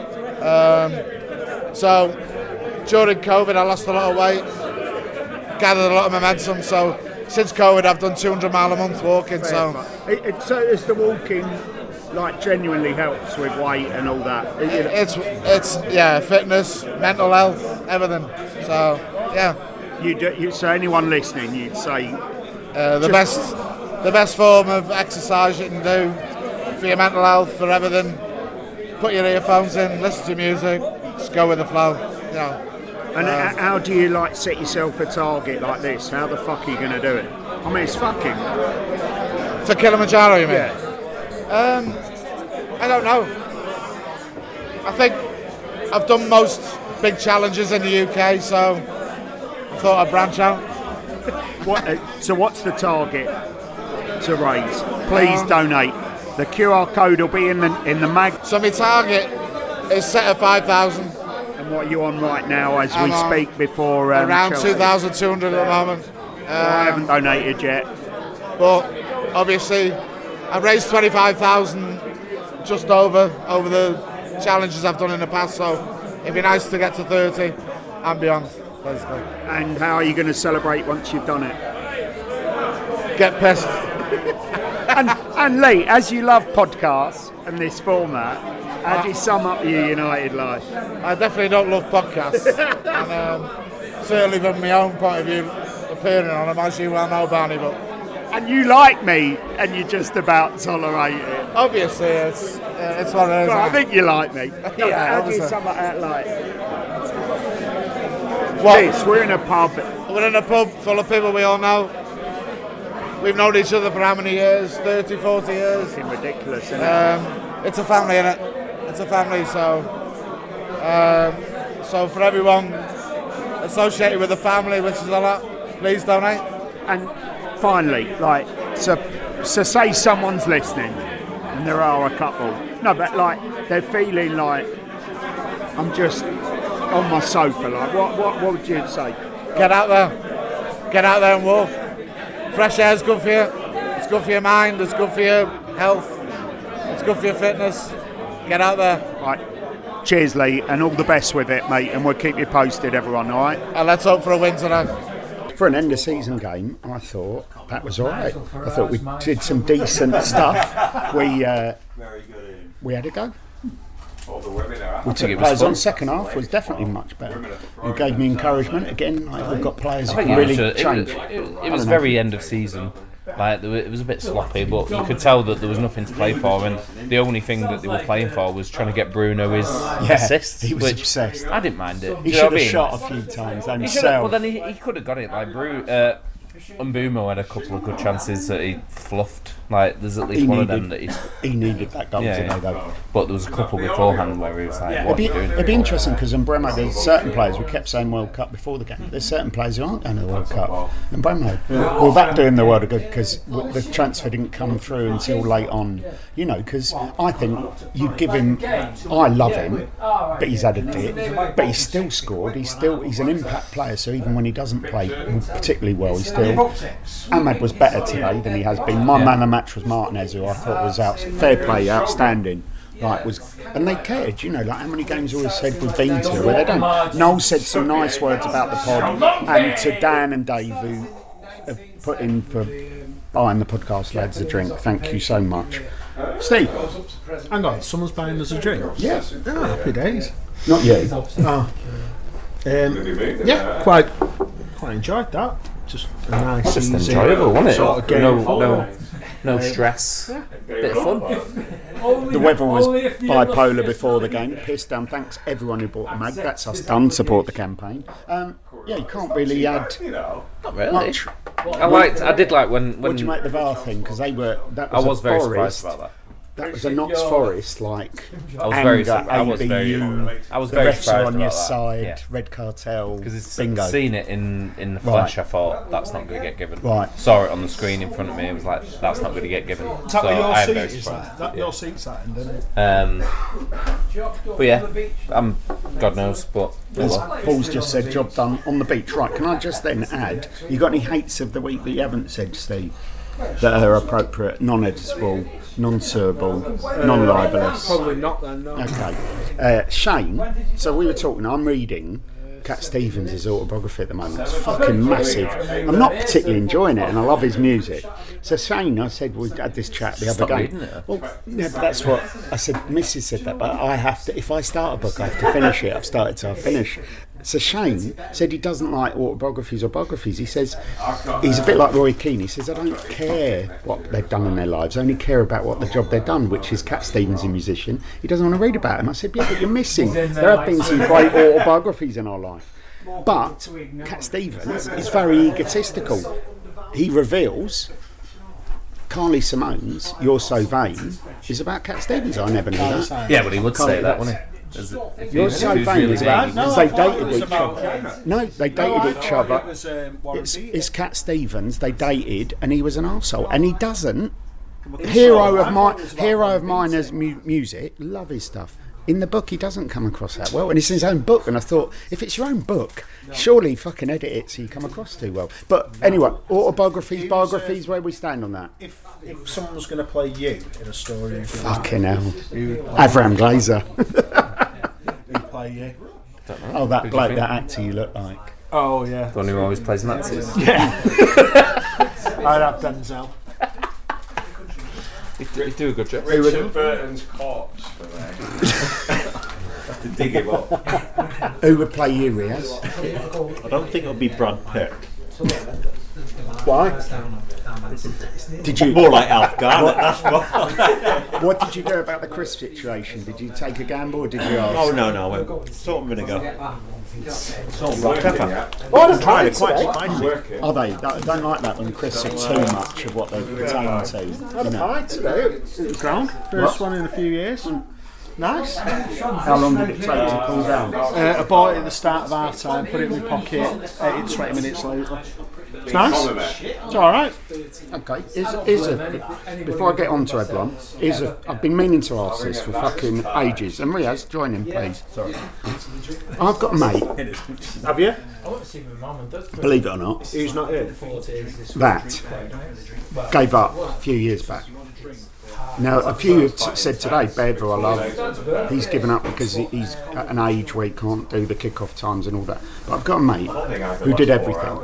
Um, so during COVID, I lost a lot of weight, gathered a lot of momentum. So since COVID, I've done two hundred mile a month walking. So
It, it, so is the walking like genuinely helps with weight and all that? You know?
it's it's yeah, fitness, mental health, everything. So yeah,
You do, you, so anyone listening, you'd say
uh, the
Just-
best the best form of exercise you can do for your mental health, for everything. Put your earphones in, listen to music, just go with the flow. You know.
And
Uh,
h- how do you like set yourself a target like this? How the fuck are you going to do it? I mean, it's fucking.
For Kilimanjaro, you mean?
Yeah.
Um, I don't know. I think I've done most big challenges in the U K, so I thought I'd branch out.
What, uh, so what's the target to raise? Please
Um,
donate. The Q R code will be in the in the mag.
So my target is set at five thousand.
And what are you on right now as
I'm
we
on
speak before um,
Around
Chelsea?
two thousand two hundred at the moment.
I haven't
Um,
donated yet.
but obviously, I've raised twenty-five thousand just over over the challenges I've done in the past. So it'd be nice to get to thirty and beyond, basically.
And how are you going to celebrate once you've done it?
Get pissed.
And, and Lee, as you love podcasts and this format, how do you sum up your United life?
I definitely don't love podcasts. and um, certainly from my own point of view, appearing on them, as you well know, Barney, but
And you like me, and you just about tolerate it.
obviously it's uh, it's one of those.
Well, I
uh,
think you like me.
Yeah,
How do you
obviously.
sum up that like?
What?
This, we're in a pub.
We're in a pub full of people we all know. We've known each other for how many years? thirty, forty years.
It's ridiculous, isn't it?
Um, it's a family, innit? It's a family, so um, so for everyone associated with the family, which is a lot, please donate.
And finally, like, so, so say someone's listening, and there are a couple. No, but like they're feeling like I'm just on my sofa. Like, what, what, what would you say?
Get out there. Get out there and walk. Fresh air is good for you. It's good for your mind. It's good for your health. It's good for your fitness. Get out there.
Right. Cheers, Lee, and all the best with it, mate. And we'll keep you posted, everyone. All right.
And let's hope for a win tonight.
For an end of season game, I thought that was all right. I thought we did some decent stuff. We uh, we had a go. We took players on. Second half was definitely much better. It gave me encouragement again. Like, we've got players who
I think
can
it
really
was, ju-
change.
it was, it,
I
it was
don't know.
very end of season. Like there were- it was a bit sloppy, but you could tell that there was nothing to play for, and the only thing that they were playing for was trying to get Bruno his assists.
he was
which
obsessed.
I didn't mind it.
He
Do you know
should
what I
have
mean?
shot a few times
He should have,
himself.
well, then he, he could have got it. Like Bru, uh, Mbumo had a couple of good chances that he fluffed. Like there's at least
He
one
needed-
of them that he.
He needed that goal
Yeah,
today,
yeah.
though.
But there was a couple beforehand where he was like,
It'd
"What
be,
are you doing?"
it'd be interesting because in Bremo there's certain players, we kept saying World Cup before the game, there's certain players who aren't going to the World Cup. And Bremo, we're back doing the World of Good because the transfer didn't come through until late on, you know, because I think you give him, I love him, but he's had a dip, but he's still scored, he's still, he's an impact player, so even when he doesn't play particularly well, he's still, Ahmad was better today than he has been. My man of the match was Martinez, who I thought was out, fair play, outstanding. Like was, and they cared, you know, like how many games always said we've been to where they don't. Noel said some nice words about the pod, and to Dan and Dave who have put in for buying the podcast lads a drink. Thank you so much, Steve.
Hang on, someone's buying us a drink.
Yeah,
oh, happy days.
Not you.
Oh. Um, yeah, quite, quite enjoyed that. Just a nice,
Just
easy
enjoyable, wasn't it?
sort of game.
No, no, no stress. Bit of fun.
The weather was bipolar before the game. Pissed down. Thanks everyone who bought the mag. That's us done. Support the campaign. Um, yeah, you can't really add
Not really.
much.
I liked. I did like when when
What do you make the V A R thing? Because they were. That
I
was,
was
a
very
forest.
surprised about that.
that was a Notts Forest like
I was
anger,
very I was
A B U,
very I was
the
very
refs are
surprised
on
about
your
that.
side,
Yeah.
Red Cartel,
Because
bingo.
seeing it in, in the flesh, I thought that's not going to get given.
Right.
Saw it on the screen in front of me. It was like that's not going to get given.
Is that
so
where your
I am
seat
very
is?
surprised.
That, that
Yeah.
your seat's that end, isn't it?
Um, but yeah, I'm God knows, but
As
well.
Paul's just said, job done on the beach. Right, can I just then add, you got any hates of the week that you haven't said, Steve, that are appropriate, non-editable, non-servable, non-libelous?
Probably not then, no.
Okay. Uh, Shane, so we were talking, I'm reading Cat Stevens' autobiography at the moment. It's fucking massive. I'm not particularly enjoying it, and I love his music. So Shane, I said, we had this chat the
Stop
other day.
reading it.
Well, yeah, but that's what I said. Missus said that, but I have to. If I start a book, I have to finish it. I've started, so I finish. So Shane said he doesn't like autobiographies or biographies. He says he's a bit like Roy Keane. He says I don't care what they've done in their lives. I only care about what the job they've done, which is Cat Stevens, a musician. He doesn't want to read about him. I said, yeah, but you're missing. There have been some great autobiographies in our life, but Cat Stevens is very egotistical. He reveals Carly Simone's "You're So Vain" is about Cat Stevens. I never knew that.
Yeah, but he would
Carly,
say that,
that's-
wouldn't he? As it- if
You're
he-
so
if he was
vain
really
as well.
vain.
Because
I
they
thought it
dated
was
each
about
other.
Jenna.
No, they dated
I
each
thought
other.
it was, um, Warren
It's,
Beatty.
it's Cat Stevens. They dated, and he was an arsehole. And he doesn't. Hero of my hero of miner's mu- music. Love his stuff. In the book, he doesn't come across that well, and it's his own book. And I thought, if it's your own book, surely fucking edit it so you come across too well. But anyway, autobiographies, biographies. Where we stand on that?
If if someone was going to play you in a story, who'd
Fucking hell,
Who would play
Avram Glazer.
who'd play you?
Oh, that
Who do you
bloke,
think?
that actor you look like.
Oh yeah,
The one who always plays Nazis.
yeah. I'd have Denzel.
He'd do, he'd do a good job.
Richard Burton's corpse for there. Have to dig him up.
Who would play you, Riaz?
I don't think it'll be Brad Pitt.
Why? Did you
More like Alf Garnett, that's what.
What did you do about the crisp situation? Did you take a gamble or did you ask?
Oh no, no, I went salt and vinegar. Salt and black pepper.
Oh, that's
tried
right,
it, quite
today.
spicy.
Are they? I don't like that when crisps are too much of what they pertain to. You know.
Pie today. It was ground. First one in a few years. Nice.
How long did it take to cool down?
Uh, I bought it at the start of half time, put it in my pocket, ate it twenty minutes later. It's nice. It's alright.
Okay, is, is a, before I get on to Eblon, is a, I've been meaning to ask this for fucking ages. And Riaz, join in, please. Sorry. I've got a mate,
Have you?
believe it or not,
Who's not here?
that gave up a few years back. Now, a few have t- said today, Bev, who I love, he's given up because he- he's at an age where he can't do the kick-off times and all that. But I've got a mate who did everything,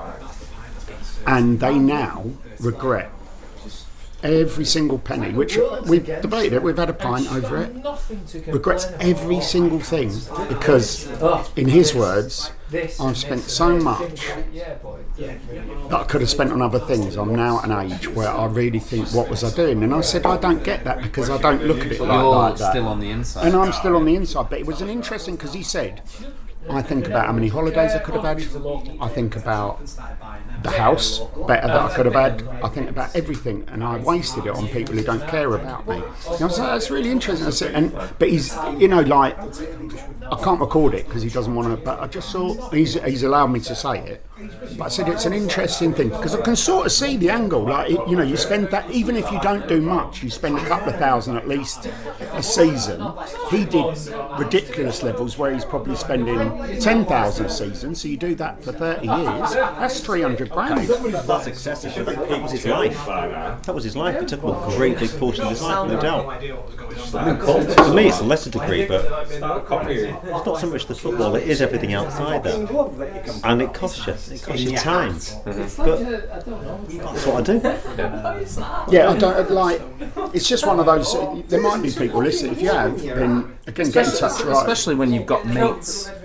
and they now regret every single penny, which we've debated it, we've had a pint over it, regrets every single thing because, in his words, I've spent so much that I could have spent on other things. I'm now at an age where I really think, what was I doing? And I said, I don't get that because I don't look at it like,
You're
like that.
still on the inside.
And I'm still on the inside. But it was an interesting, because he said, I think about how many holidays I could have had. I think about the house better that I could have had. I think about everything, and I wasted it on people who don't care about me. And I was like, that's really interesting. I said, and but he's, you know, like I can't record it because he doesn't want to. But I just thought he's he's allowed me to say it. But I said it's an interesting thing because I can sort of see the angle. Like it, you know, you spend that even if you don't do much, you spend a couple of thousand at least a season. He did ridiculous levels where he's probably spending ten thousand a season. So you do that for thirty years. That's three hundred grand.
That's excessive. But it was his life. That was his life. It took up a great big portion of his life, no doubt. To me, it's a lesser degree, but it's not so much the football. It is everything outside that, and it costs you. It costs you time. But that's what I do.
Yeah, I don't like. It's just one of those. There might be people listening. If you have, then again, get in touch. Right.
Especially when you've got mates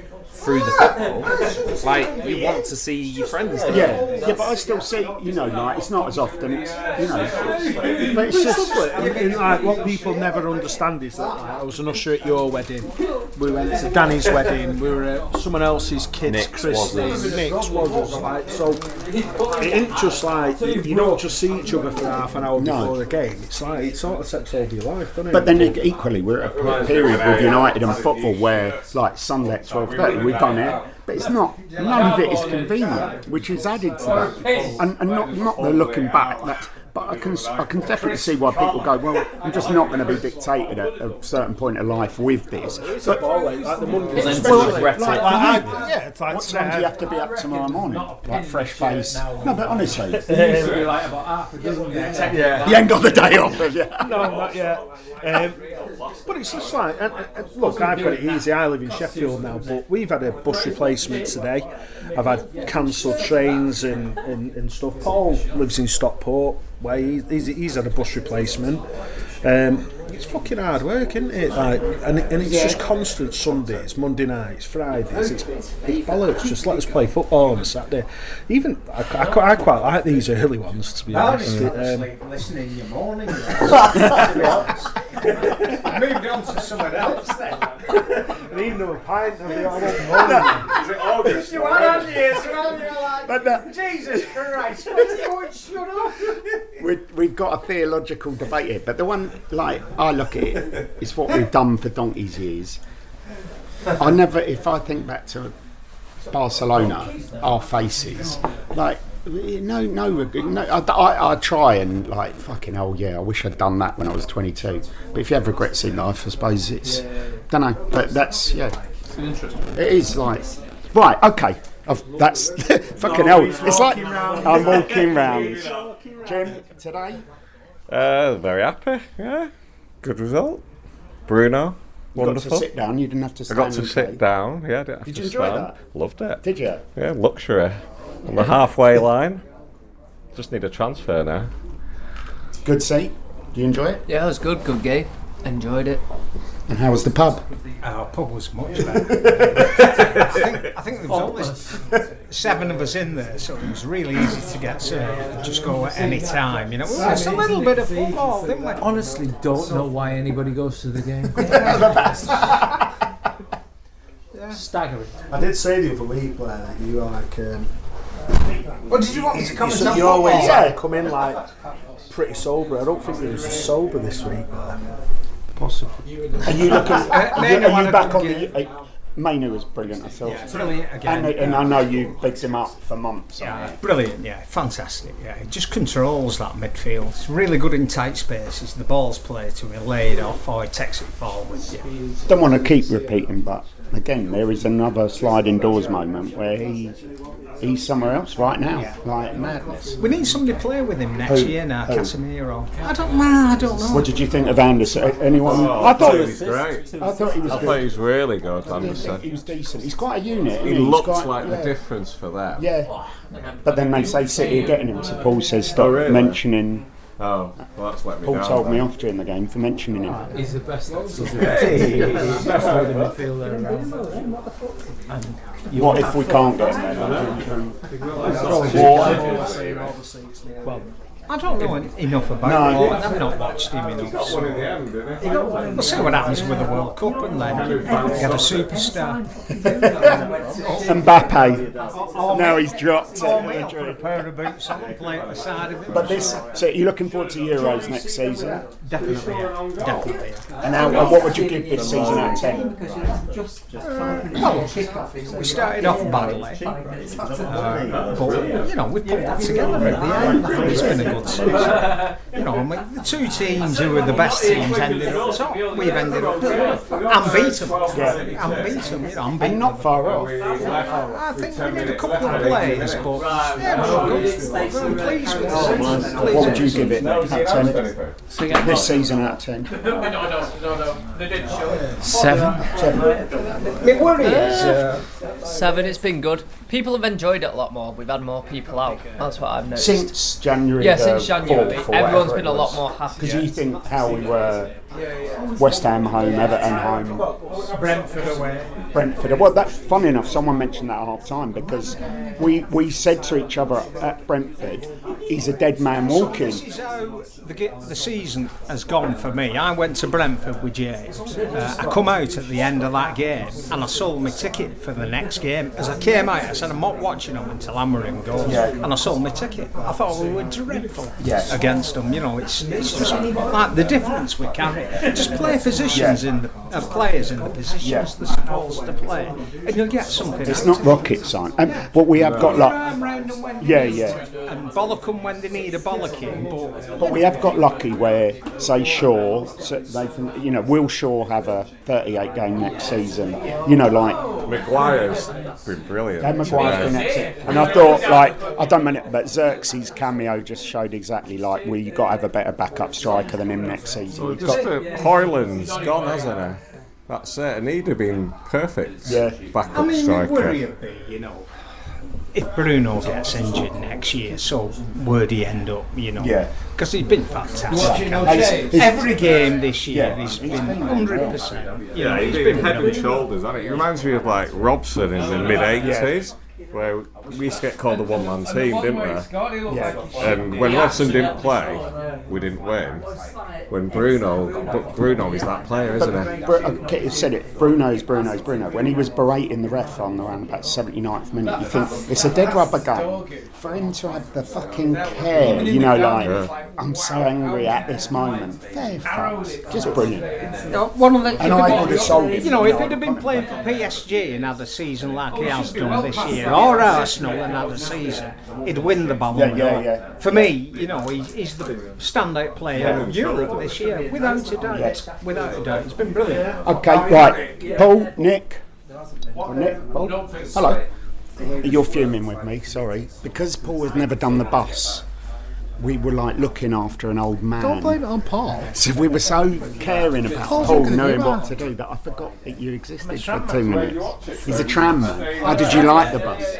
through the football, like you want to see your friends. Don't
Yeah,
you?
yeah, but I still see, you know, like it's not as often. It's, you know, but it's just
And, and, like, what people never understand is that like, I was an usher at your wedding, we went to Danny's wedding, we were at someone else's kid's
Nick's
christening,
was
Nick's was like, so it ain't just like you, you don't just see each other for half an hour
No.
before the game. It's like it sort of takes over your life, doesn't it?
But then equally, we're at a period with United and football where, like Sunday at twelve thirty, we've done it, but it's not. None of it is convenient, which is added to that, and, and not not the looking back. That's, but I can I can definitely see why people go, well, I'm just not going to be dictated at a certain point of life with this. But
like the Monday,
well, like, like,
I, yeah, it's like
what time do you have to be up tomorrow morning? Like fresh face? No, but honestly,
yeah.
you ain't got the day off, have you?
No, not yet. Um, but it's just like, and, and look, I've got it easy. I live in Sheffield now, but we've had a bus replacement today. I've had cancelled trains and, and, and stuff. Paul lives in Stockport, where he, he's, he's had a bus replacement. Um, it's fucking hard work, isn't it? Like, and, and it's just constant Sundays, Monday nights, Fridays. It's, it's bollocks. Just let us play football on a Saturday. Even I, I, I quite like these early ones, to be honest. It, um,
listening in your morning. Moved on to someone else then.
and even a pint of the old morning.
Is it August? You are on years, well, you're like,
But that-
Jesus Christ, what do you want? Shut up.
we, we've got a theological debate here, but the one, like, I look at it, it's what we've done for donkey's years. I never, if I think back to Barcelona, our faces, like, no, no, no I, I, I try and, like, fucking hell, yeah, I wish I'd done that when I was twenty-two. But if you have regrets in life, I suppose it's, don't know, but that's, yeah.
It's interesting.
It is like, right, okay. I've, that's fucking hell. It's like I'm walking round. Jim, today?
Uh, very happy, yeah. Good result. Bruno,
You
wonderful.
got to sit down, you didn't have to
I
stand.
got to
and
sit
play.
down, yeah, I didn't have
Did
to
you enjoy
stand.
that?
Loved it.
Did you?
Yeah, luxury. On the halfway line. Just need a transfer now.
Good seat. Do you enjoy it?
Yeah, it was good, good game. Enjoyed it.
And how was the pub?
Our pub was much better. I think, I think there was only seven of us in there, so it was really easy to get served. Just go at any time, you know. We watched a little bit of football, didn't we?
Honestly, don't know why anybody goes to the game. Staggering.
I did say the other week, Blair, that you were like. Um,
Well, did you want me to come
you,
and talk
you always
football?
uh, come in like pretty sober. I don't think you was as sober this week. But possibly.
Are you looking? Are you,
Manu
are
had
you
a
back
good
on
game.
the? Uh, Mainu was brilliant, I thought.
Yeah, brilliant again.
And, and I know you picked him up for months.
Yeah, brilliant, yeah, fantastic. Yeah, he just controls that midfield. It's really good in tight spaces. The ball's played to him, laid off, or he takes it forward. Yeah.
Don't want to keep repeating, but again, there is another sliding doors moment where he he's somewhere else right now, like madness.
We need somebody to play with him next
Who?
year now,
Who?
Casemiro. I don't know, I don't know.
What did you think of Anderson? Anyone?
Oh,
I thought
he was great.
I thought he was
I
good.
thought he was really good,
I
Anderson.
think he was decent. He's quite a unit.
He
isn't He's
looked
quite-
like
yeah.
the difference for them.
Yeah, but then they say City are getting him, so Paul says stop
Oh, really?
mentioning.
Oh, well, that's let me
Paul
down.
told me
then.
off during the game for mentioning him.
He's the best. He's the best. He's the best holding midfielder around. And
What if we can't get him then?
Well,
I don't know enough about
No.
him. I've not watched him enough. So we'll see what happens with the World Cup and then get a superstar.
Mbappe. Now he's dropped
Or
it.
me, I'll put a pair of boots on and play at the side of him.
But this, so you're looking forward to Euros next season?
Definitely, yeah. Definitely, yeah.
And how, and what would you give this season out of ten?
Well, we started off badly, uh, but you know we put that together at the end. I think it's been a good season. You know, I mean, the two teams who were the best teams ended up top. We've ended up unbeatable,
Yeah.
unbeaten. You know,
And
unbeaten.
not far off.
I think we made a couple of plays, but yeah, we're good. We're very pleased with the season. Pleased
What would
with
you
the
give it out of ten? This season out of ten?
Seven.
Seven.
My worry is. Uh,
Seven, it's been good. People have enjoyed it a lot more. We've had more people out. That's what I've noticed.
Since January
Yeah,
the
since January.
fourth or
Everyone's
whatever
been
it
a lot
was.
more happy.
Because you think how we were West Ham home, Everton home,
Brentford away.
Brentford. Well, that funny enough, someone mentioned that at half time because we we said to each other at Brentford, he's a dead man walking.
This is how the, ge- the season has gone for me. I went to Brentford with James. Uh, I come out at the end of that game and I sold my ticket for the next game. As I came out, I said I'm not watching them until Amorim goes,
Yeah.
and I sold my ticket. I thought we were dreadful
Yeah.
against them. You know, it's it's just like the difference we carry. Just play positions
Yeah.
in the uh, players in the positions
Yeah.
they're supposed to play, and you'll get something.
It's
out
not
of it.
rocket science. Um, but we have got
Round,
like,
round and when they
yeah,
need
yeah.
to, and bollock them when they need a bollocking. But
But we have got lucky where, say, Shaw, so they, can- you know, will Shaw have a thirty-eight game next season? You know, like
Maguire's been brilliant.
Yeah, Maguire's been excellent. And I thought, like, I don't mean it, but Xerxes' cameo just showed exactly like we got to have a better backup striker than him next season.
Well,
We've
just
got-
uh, Hoyland's gone, hasn't he? That's it. And he'd have been perfect.
Yeah.
Backup
I mean,
striker.
worry would be, you know, if Bruno gets injured next year, so where'd he end up, you know?
Yeah.
Because he's been fantastic.
Watching O'Shea.
Every game this year,
Yeah.
he's been one hundred percent. You know,
Yeah,
he's
he's
been
been head and
brilliant.
shoulders, hasn't he? He reminds me of like Robson in the mid eighties, where we used to get called a one man team, didn't we?
Yeah.
And when Robson didn't play, we didn't win. When Bruno, but Bruno is that player, isn't he?
Bru- okay, you said it. Bruno's Bruno's Bruno. When he was berating the ref on around about seventy-ninth minute, you think it's a dead rubber game. For him to have the fucking care, you know, like
Yeah.
I'm so angry at this moment. Fair fucks, just brilliant.
No, one of the,
And I would have sold him.
You know, if he'd have been playing for P S G and had a season like he has done this year, or Arsenal and had a season, he'd win the Ballon
Yeah, yeah,
d'Or.
yeah.
For me, you know, he's, he's the standout player of Europe this year, without a doubt.
Yeah.
Without a doubt, it's been brilliant.
Okay, right. Paul, Nick. Oh, Nick, Paul. Hello. You're fuming with me, sorry. Because Paul has never done the bus, we were like looking after an old man.
Don't blame it on Paul.
So we were so caring about
Paul's
Paul
not gonna
knowing
do
what
that.
to do that I forgot that you existed for two minutes. He's a tram man. How did you like the bus?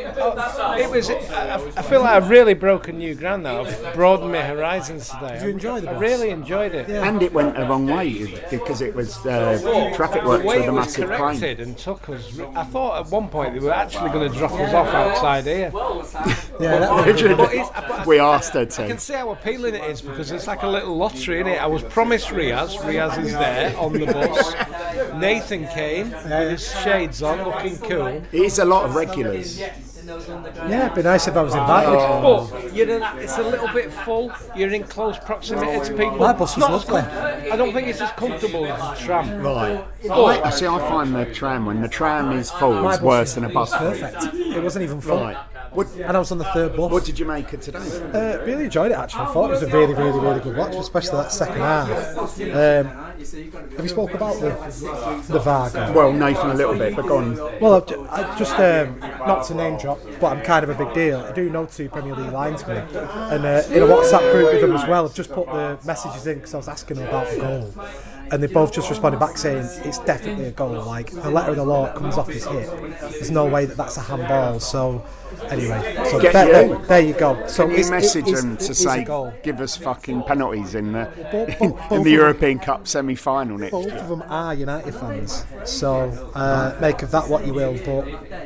It was. I, I feel like I've really broken new ground now. I've broadened my horizons today.
Did you enjoy the
I
bus?
really enjoyed it.
And it went the wrong way because it was uh, traffic works
The way
with a
it was
massive
corrected
crane.
and took us. I thought at one point they were actually going to drop us off outside here.
Yeah, that
Did you?
But it's- but
We asked her
I can
to.
see how appealing it is because it's like a little lottery, innit? I was promised Riaz. Riaz is there on the bus. Nathan came with his shades on, looking cool.
It is a lot of regulars.
Yeah, it'd be nice if I was invited.
But you're in, it's a little bit full. You're in close proximity to people.
My bus was
Not as
lovely.
com- I don't think it's as comfortable as a tram.
Right. I, see, I find the tram, when the tram is full,
My
is
bus
worse
was-
than a
it
bus
was
full.
perfect. It wasn't even full.
Right. What,
And I was on the third bus.
what did you make of today?
Uh, really enjoyed it actually. I thought it was a really, really, really good watch, especially that second half. Um, have you spoke about the the V A R goal?
Well, Nathan a little bit, but go on.
Well, I've ju- I just um, not to name drop, but I'm kind of a big deal. I do know two Premier League linesmen, and uh, in a WhatsApp group with them as well. I've just put the messages in because I was asking them about the goal, and they both just responded back saying it's definitely a goal. Like the letter of the law comes off his hip. There's no way that that's a handball. So anyway, so
Get
there,
you.
there, there you go. So
Can you
it's,
message
it, it's,
them
it
to
is
say,
a goal.
give us fucking penalties in the
Both-
in,
both
the
of
European Cup semi-final next
Both
year?
of them are United fans, so uh, make of that what you will. But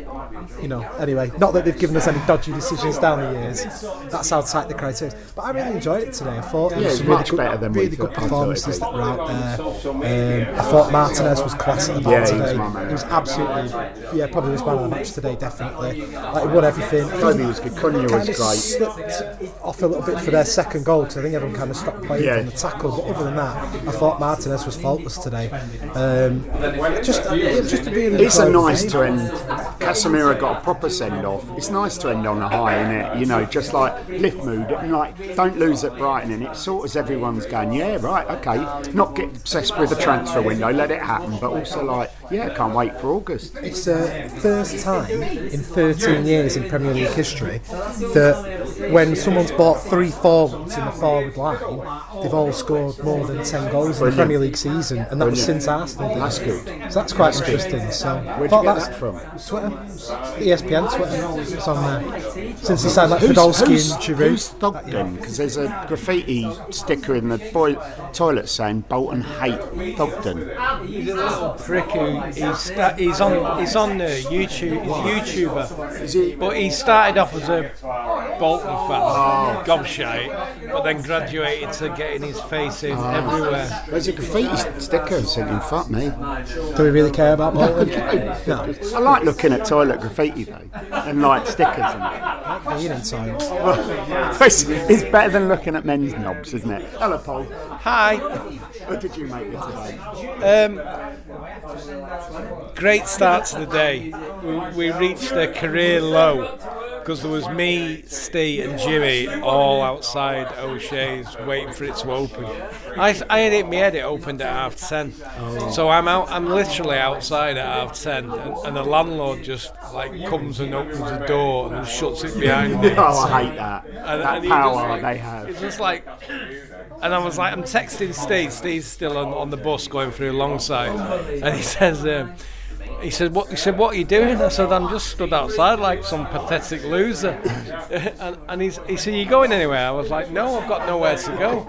you know, anyway, not that they've given us any dodgy decisions down the years. That's outside the criteria. But I really enjoyed it today. I thought it
Yeah,
was
it's
some really
much
good,
better than we
really good
thought,
performances that
absolutely.
were out there. Um, I thought Martinez was classy
Yeah, he was
today.
my man.
He was absolutely, yeah, probably was man of the match today, definitely. Like he won everything.
Toby was good. Cunha was
Kind of
great.
slipped off a little bit for their second goal because I think everyone kind of stopped playing
Yeah.
from the tackle. But other than that, I thought Martinez was faultless today. Um, just, it was just a really
It's a
enjoyable
nice
game.
to end. Casemiro got a proper send off. It's nice to end on a high, isn't it? You know, just like lift mood and like don't lose at Brighton, and it sort of everyone's going, yeah, right, okay. Not get obsessed with the transfer window, let it happen, but also like, yeah, can't wait for August.
It's the first time in thirteen years in Premier League history that when someone's bought three forwards in the forward line, they've all scored more than ten goals in the Premier League season, and that was since Arsenal did
That's
it.
good.
So that's quite
That's
interesting.
good.
So
Where'd
thought
you get
that's
that from?
Twitter, E S P N Twitter. It's on there since he signed like
Who's,
Podolski
who's,
and Giroud.
who's Thogden? Because there's a graffiti sticker in the boy toilet saying Bolton hate Thogden.
He's a little prick who he's, sta- he's on he's on uh, YouTube. He's a YouTuber.
Is he?
But he started off as a Bolton fan, oh. gobshite, but then graduated to getting his face in oh. everywhere.
There's a graffiti sticker saying, fuck me.
Do we really care about Bolton?
No. I like looking at toilet graffiti though, and like stickers and that.
Being inside.
it's, it's better than looking at men's knobs, isn't it? Hello, Paul.
Hi.
What did you make it today?
Um, great start to the day. We, we reached a career low because there was me, Steve and Jimmy all outside O'Shea's waiting for it to open. I, I had it in my head it opened at half ten. Oh. So I'm out. I'm literally outside at half ten, and, and the landlord just like comes and opens the door and shuts it behind me.
Oh, I hate that.
And,
that
and
power
just, like,
they have.
It's just like, and I was like, I'm texting Steve. Steve's still on, on the bus going through Longside, and he says. Um, He said, "What?" He said, "What are you doing?" I said, "I'm just stood outside like some pathetic loser." and and he's, he said, "You going anywhere?" I was like, "No, I've got nowhere to go."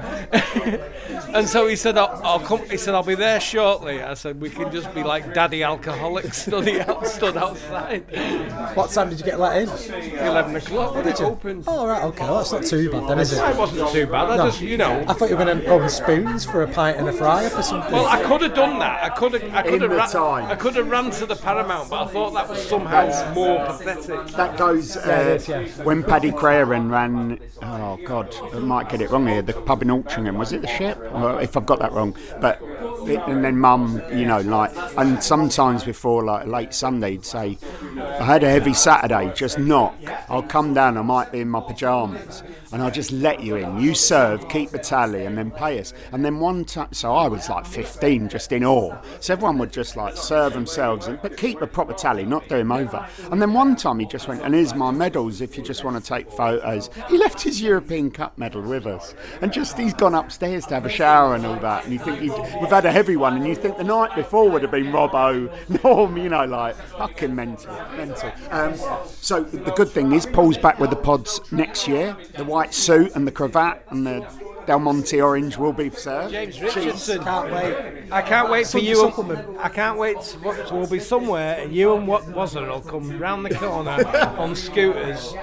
and so he said, I'll, "I'll come." He said, "I'll be there shortly." I said, "We can just be like daddy alcoholics stood out, stood outside."
What time did you get let in?
Eleven o'clock. When
did
it
you?
opened.
Oh right, okay, well, that's not too bad then, is it?
It wasn't too bad. I
No.
just, you know.
I thought you were going to go on spoons for a pint and a fry up or something.
Well, I could have done that. I could have. I could
In
have.
the
Ra-
time.
I could have ran to the Paramount, but I thought that was somehow more pathetic.
That goes uh,
Yeah, it is, yeah.
when Paddy Craven ran. Oh God, I might get it wrong here. The pub in Altrincham, was it the Ship? Well, if I've got that wrong, but it, and then Mum, you know, like, and sometimes before like a late Sunday, he'd say, "I had a heavy Saturday. Just knock. I'll come down. I might be in my pajamas." And I'll just let you in. You serve, keep the tally, and then pay us. And then one time, so I was like fifteen, just in awe. So everyone would just like serve themselves, and, but keep a proper tally, not do him over. And then one time he just went, "And here's my medals if you just want to take photos." He left his European Cup medal with us, and just he's gone upstairs to have a shower and all that. And you think you'd, we've had a heavy one, and you think the night before would have been Robbo, Norm, you know, like fucking mental, mental. Um, so the good thing is, Paul's back with the pods next year. The white suit and the cravat and the Del Monte orange will be served.
James Richardson,
Can't wait.
I can't wait for
Sunday
you.
supplement.
I can't wait. To, what- we'll be somewhere, and you and what was it? will come round the corner on scooters.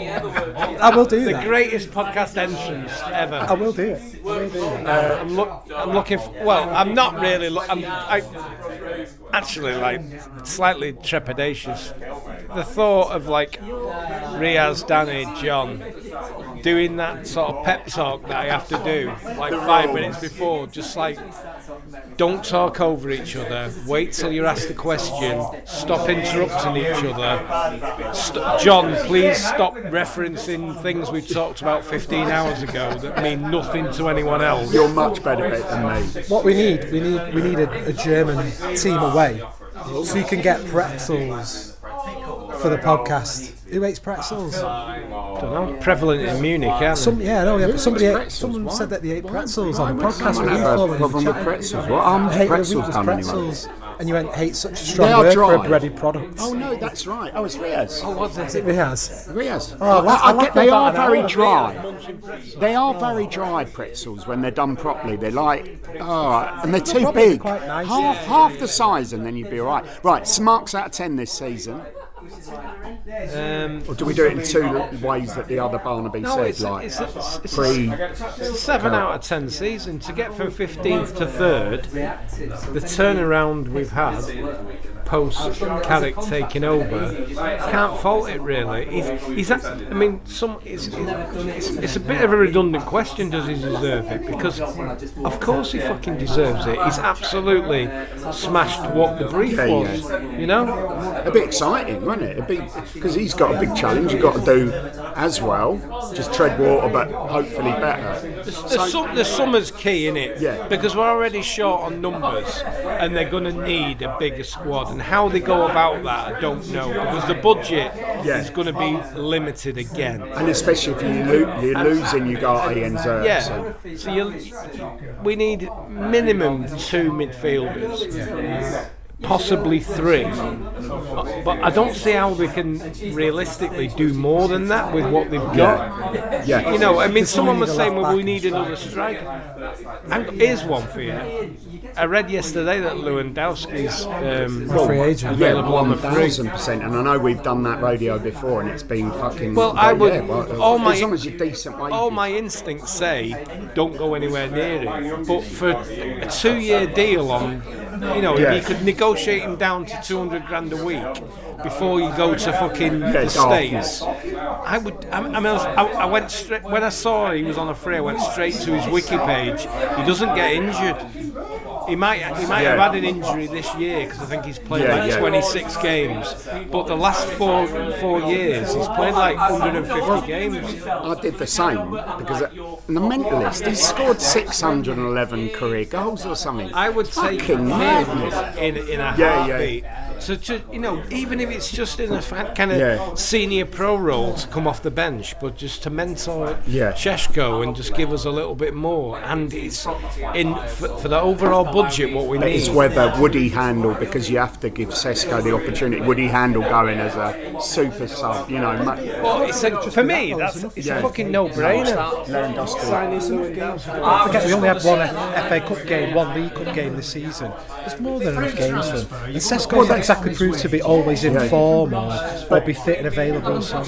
I will do
The
that.
greatest podcast entrance ever.
I will do it. I will do it.
Uh, I'm, look, I'm looking for. Well, I'm not really. Lo- I'm I, actually like slightly trepidatious. The thought of like Riaz, Danny, John doing that sort of pep talk that I have to do like five minutes before, just like don't talk over each other, wait till you're asked a question, stop interrupting each other. St- John, please stop referencing things we talked about fifteen hours ago that mean nothing to anyone else.
You're much better at it than me.
What we need, we need, we need a, a German team away, so you can get pretzels for the podcast. Who eats pretzels?
Don't know. Prevalent in Munich, aren't they?
Some, yeah, no, yeah. But somebody, ate,
pretzels?
someone
Why?
said that they ate pretzels on the podcast.
I
When you
have a
four when you
problem with
chatted.
pretzels. What harm
I
do
hate
pretzels
the weakest
done anyway?
pretzels. And you went, hate such a
They
strong
are
word for a
dry.
breaded product.
Oh no, that's right. Oh, it's Riaz.
Oh, was
Is
it?
it Riaz?
Riaz.
Oh, I like- I
I
like
get, they
about
are
an
very
hour.
dry. They are very dry pretzels when they're done properly. They're like, oh, and they're too
probably
big.
quite nice.
Half, half the size, and then you'd be all right. Right, so marks out of ten this season.
Um,
Or do we do it in two ways that the other Barnaby
No,
said,
it's,
like
it's, it's, it's,
pre?
it's a seven out of ten season. To get from fifteenth to third, the turnaround we've had post Carrick taking over, can't fault it really. He's, he's at, I mean, some it's, it's, it's a bit of a redundant question. Does he deserve it? Because of course he fucking deserves it. He's absolutely smashed what the brief
Yeah,
was.
yeah.
You know.
A bit exciting, wasn't it? A bit, because he's got a big challenge. You've got to do as well, just tread water, but hopefully better.
The, the, sum, the summer's key, innit?
Yeah.
Because we're already short on numbers, and they're going to need a bigger squad. And how they go about that, I don't know. Because the budget
Yeah.
is going to be limited again.
And especially if you lo- you're losing Ugarte and Zerk.
Yeah.
So.
So you, we need minimum two midfielders. Possibly three, but I don't see how they can realistically do more than that with what they've got.
Yeah. Yeah.
You know, I mean, someone was saying, well, we need another striker. And here's one for you. I read yesterday that Lewandowski's um,
Well,
free agent available
yeah,
on the
one
free.
thousand percent. And I know we've done that radio before, and it's been fucking.
Well, I would.
Yeah, well,
all my,
as long as you're decent wages.
all my instincts say don't go anywhere near it. But for a two-year deal on, you know,
Yeah.
if you could negotiate him down to two hundred grand a week before you go to fucking
Yeah,
the
darkness.
States, I would. I, I mean, I, was, I, I went straight when I saw he was on a free. I went straight to his wiki page. He doesn't get injured. He might he might
Yeah.
have had an injury this year because I think he's played
Yeah,
like
yeah.
twenty-six games. But the last four four years he's played like one hundred fifty games.
I did the same because uh, the Mentalist, he scored six hundred eleven career goals or something.
I would take
Fucking
him
madness.
in, in a
Yeah, yeah.
heartbeat. So to you know, even if it's just in a fa- kind of
Yeah.
senior pro role to come off the bench, but just to mentor
Yeah.
Sheshko and just give us a little bit more, and it's in for, for the overall budget what we
But
need.
it's whether would he handle, because you have to give Sesko the opportunity. Would he handle going as a super sub? You know, ma-
Well, it's a, for me, that's it's
Yeah.
a fucking no-brainer.
Lewandowski.
Signing Lewandowski.
Don't forget, we only had one F- FA Cup game, one League Cup game this season. There's more than enough games for him. And Sesko's not exactly proved to be always in
Yeah.
form or, or be fit and available. So.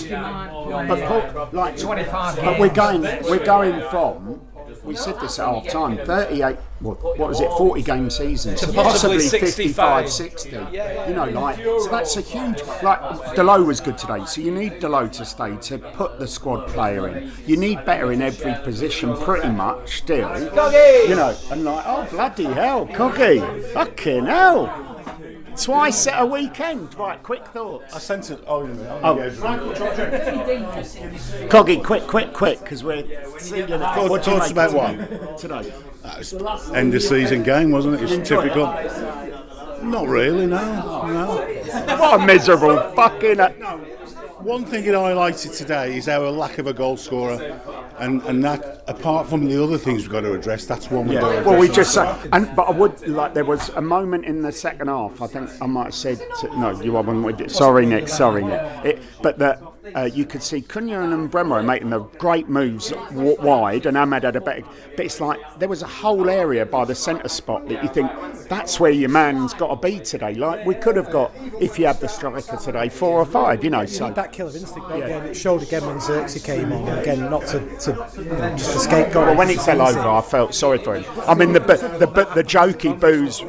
But Paul, like, but we're going, we're going from. We said this at half time. thirty-eight. What, what was it? forty game season.
To
So
possibly
fifty-five,
sixty-five.
sixty. You know, like, so that's a huge. Like, Delo was good today. So you need Delo to stay to put the squad player in. You need better in every position, pretty much. Still, you know, and like, oh bloody hell, Cookie, fucking hell. Twice at a weekend. Right, quick thoughts.
I sent it. Oh, yeah.
Oh. Coggy, quick, quick, quick, because we're seeing it.
Thought-
What do you
thoughts
make
about
today?
what?
Today.
End of season game, wasn't it?
You
It's
enjoyed
typical.
it?
Not really, no. No.
What a miserable fucking.
One thing it highlighted today is our lack of a goal scorer, and and that apart from the other things we've got to address, that's one we've got to
Yeah.
address.
Well, we just say, and but I would like there was a moment in the second half. I think I might have said to, no, you haven't with it. Sorry, Nick. Sorry, Nick. It, but that uh, you could see Cunha and Bremo making the great moves w- wide, and Ahmed had a better. But it's like there was a whole area by the centre spot that you think that's where your man's got to be today. Like we could have got if you had the striker today, four or five. You know, so
That killer instinct, though, again, it showed again when Xerxes came on. Again, not to, to you know, just a scapegoat.
Well, when he fell over, I felt sorry for him. I mean, the the the, the jokey boos.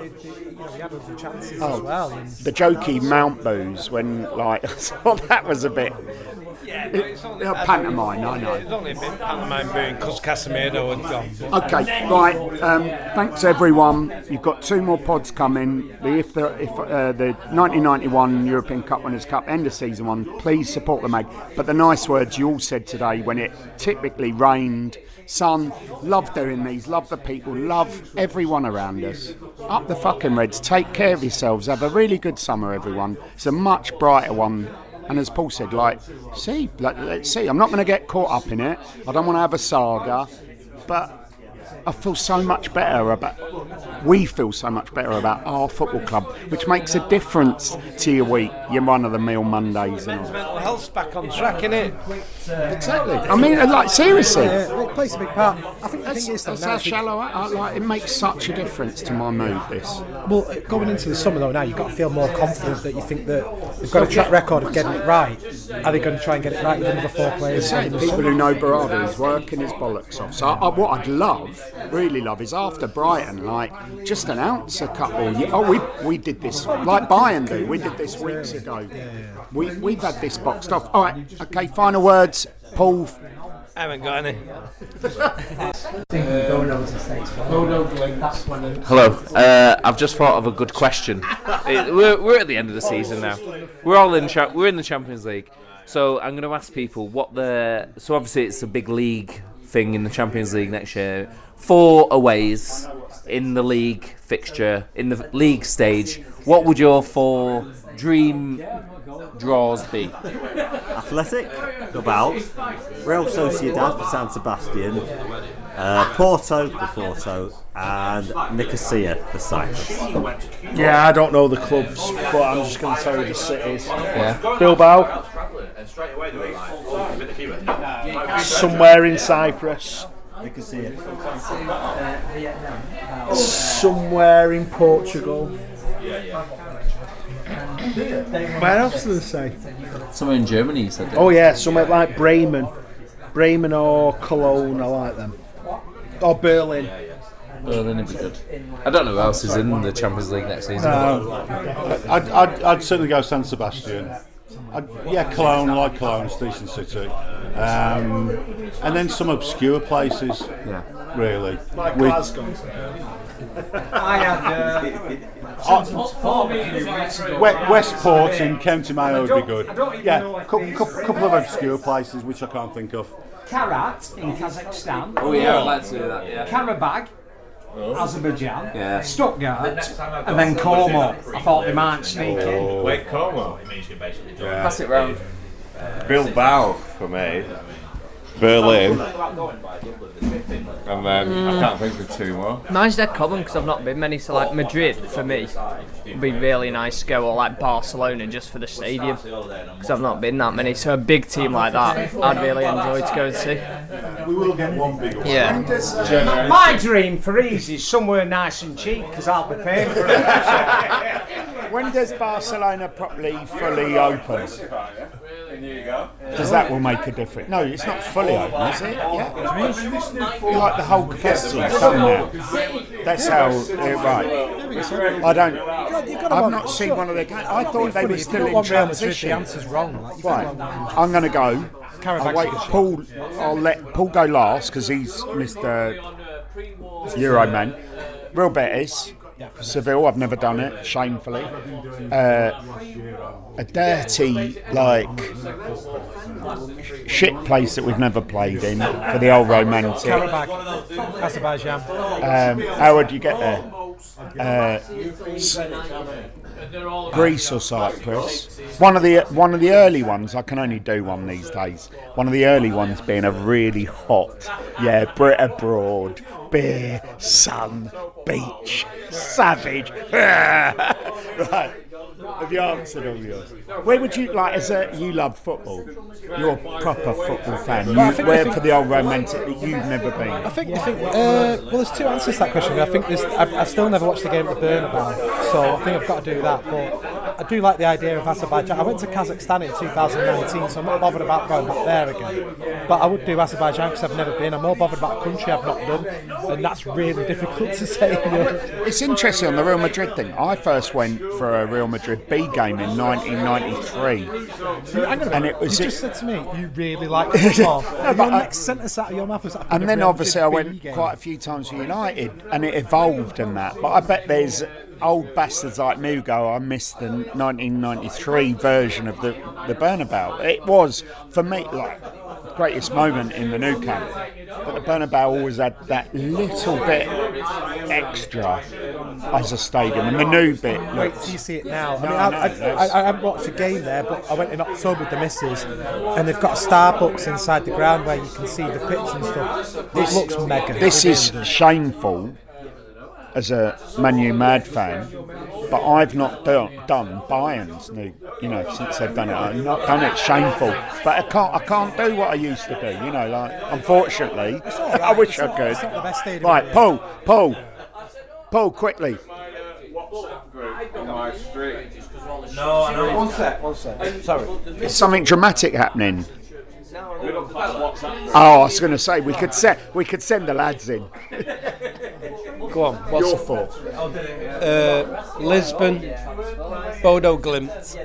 Chances
Oh,
as well. And
the jokey Mount boos when like well, that was a bit.
Yeah,
It,
it's only,
uh, pantomime, I know.
It's only a bit pantomime being because Casemiro had gone.
Okay, right. Um, thanks everyone. You've got two more pods coming. The if the if uh, the nineteen ninety-one European Cup Winners' Cup end of season one. Please support the mag. But the nice words you all said today when it typically rained. Son, love doing these. Love the people. Love everyone around us. Up the fucking Reds. Take care of yourselves. Have a really good summer, everyone. It's a much brighter one. And as Paul said, like, see, like, let's see. I'm not going to get caught up in it. I don't want to have a saga, but I feel so much better about. We feel so much better about our football club, which makes a difference to your week, your run-of-the-mill Mondays and all.
Mental health's back on track, innit?
Exactly. I mean, like seriously.
yeah, it plays a big part. I think the thing is, though,
That's
now,
how
if it-
shallow I, I like. It makes such a difference to my mood. This.
Well, going into the summer though, now you've got to feel more confident that you think that they've got a track record of getting it right. Are they going to try and get it right with another four players?
Say, people who know Berardi is working his bollocks off. So I, what I'd love, really love, is after Brighton, like just announce a couple. Yeah, oh, we we did this like Bayern do. We did this weeks ago. We we've had this boxed off. All right. Okay. Final words, Paul.
I haven't got any.
Hello. Uh, I've just thought of a good question. It, we're, we're at the end of the season now. We're all in. Cha- we're in the Champions League. So I'm going to ask people what the. So obviously it's a big league thing in the Champions League next year. Four aways in the league fixture, in the league stage. What would your four dream draws be?
Athletic, Bilbao, Real Sociedad for San Sebastian, uh, Porto for Porto, and Nicosia for Cyprus.
Yeah, I don't know the clubs, but I'm just going to tell you the cities.
Yeah.
Bilbao, somewhere in Cyprus,
Nicosia,
somewhere in Portugal. Where else did they say?
Somewhere in Germany, you said.
Oh yeah, somewhere like Bremen, Bremen or Cologne. I like them. Or Berlin.
Berlin would be good. I don't know who else is in the Champions League next season.
No. I'd, I'd, I'd certainly go San Sebastian. I'd, yeah, Cologne. I like Cologne. It's a decent city. Um, and then some obscure places.
Yeah.
Really.
Like
We-
Glasgow.
I had uh,
West- Westport in County Mayo would be good.
I don't even
Yeah,
know
a
if
couple,
it's-
couple, couple of obscure places which I can't think of.
Karat in Kazakhstan.
Oh yeah, I'd like to do that. Yeah.
Karabag, Azerbaijan,
Yeah.
Stuttgart, and then Como. I thought they might sneak in.
Wait, Como.
Pass it round.
Bilbao for me. Berlin. And then I can't think of two more.
Mine's dead common because I've not been many, so like Madrid for me would be really nice to go, or like Barcelona just for the stadium because I've not been that many. So a big team like that, I'd really enjoy to go and see.
We will get one big one.
Yeah.
My dream for easy is somewhere nice and cheap because I'll be paying for it.
When does Barcelona properly fully open? Because that will make a difference. No, it's not fully open, is it? Yeah. Like the whole capacity is done now. That's how. Uh, right. I don't. I've not seen one of their games. I thought they were still in transition.
The answer's wrong. Like, you've
Right.
got one-
I'm going to go.
Carabao
I'll wait.
Supership.
Paul. I'll let Paul go last because he's Mister Euro man. Real Betis. Seville, I've never done it, shamefully. Uh, a dirty, like, shit place that we've never played in for the old romantic.
Karabag, Azerbaijan.
Um, how would you get there? Uh, S- Greece or Cyprus? One of the one of the early ones. I can only do one these days. One of the early ones being a really hot, yeah, Brit abroad, beer, sun, beach, savage. Right. Have you answered all yours? Where would you like? As a you love football, you're a proper football fan. You,
Well, I think- I
where
think-
for the old romantic that you've never been?
I think, I think uh, well, there's two answers to that question. I think there's, I've, I've still never watched the game at the Bernabeu, so I think I've got to do that. But I do like the idea of Azerbaijan. I went to Kazakhstan in two thousand nineteen, so I'm not bothered about going back there again. But I would do Azerbaijan because I've never been. I'm more bothered about a country I've not done, and that's really difficult to say.
It's interesting on the Real Madrid thing. I first went for a Real Madrid B game in nineteen ninety-three, and it was
You just said to me, you really like football.
No,
And
but
your
I-
next sentence out of your mouth was, "I've been
and
a
then
Real
obviously I
Madrid
went
B game."
quite a few times for United, and it evolved and that. But I bet there's old bastards like me who go, I missed the nineteen ninety-three version of the the Bernabeu. It was for me like the greatest moment in the Nou Camp. But the Bernabeu always had that little bit extra as a stadium, and the new bit.
Wait
looks-
till you see it now. I
No,
mean, I,
no,
I,
that's-
I, I haven't watched a game there, but I went in October with the missus, and they've got a Starbucks inside the ground where you can see the pitch and stuff. It looks mega.
This
It
is
really does.
shameful as a Man U Mad fan, but I've not done, done Bayern's new, you know, since they've done it. I've not done it. Shameful, but I can't. I can't do what I used to do. You know, like unfortunately,
all right.
I wish
It's
I
not-
could.
it's not the best stadium
Right,
in the
Paul, Paul, Paul, quickly.
No, I know. One sec, one sec. Sorry.
Is something dramatic happening? Oh, I was going to say we could send we could send the lads in.
Go on. What's
Your fault.
Uh, Lisbon, Bodo Glimt.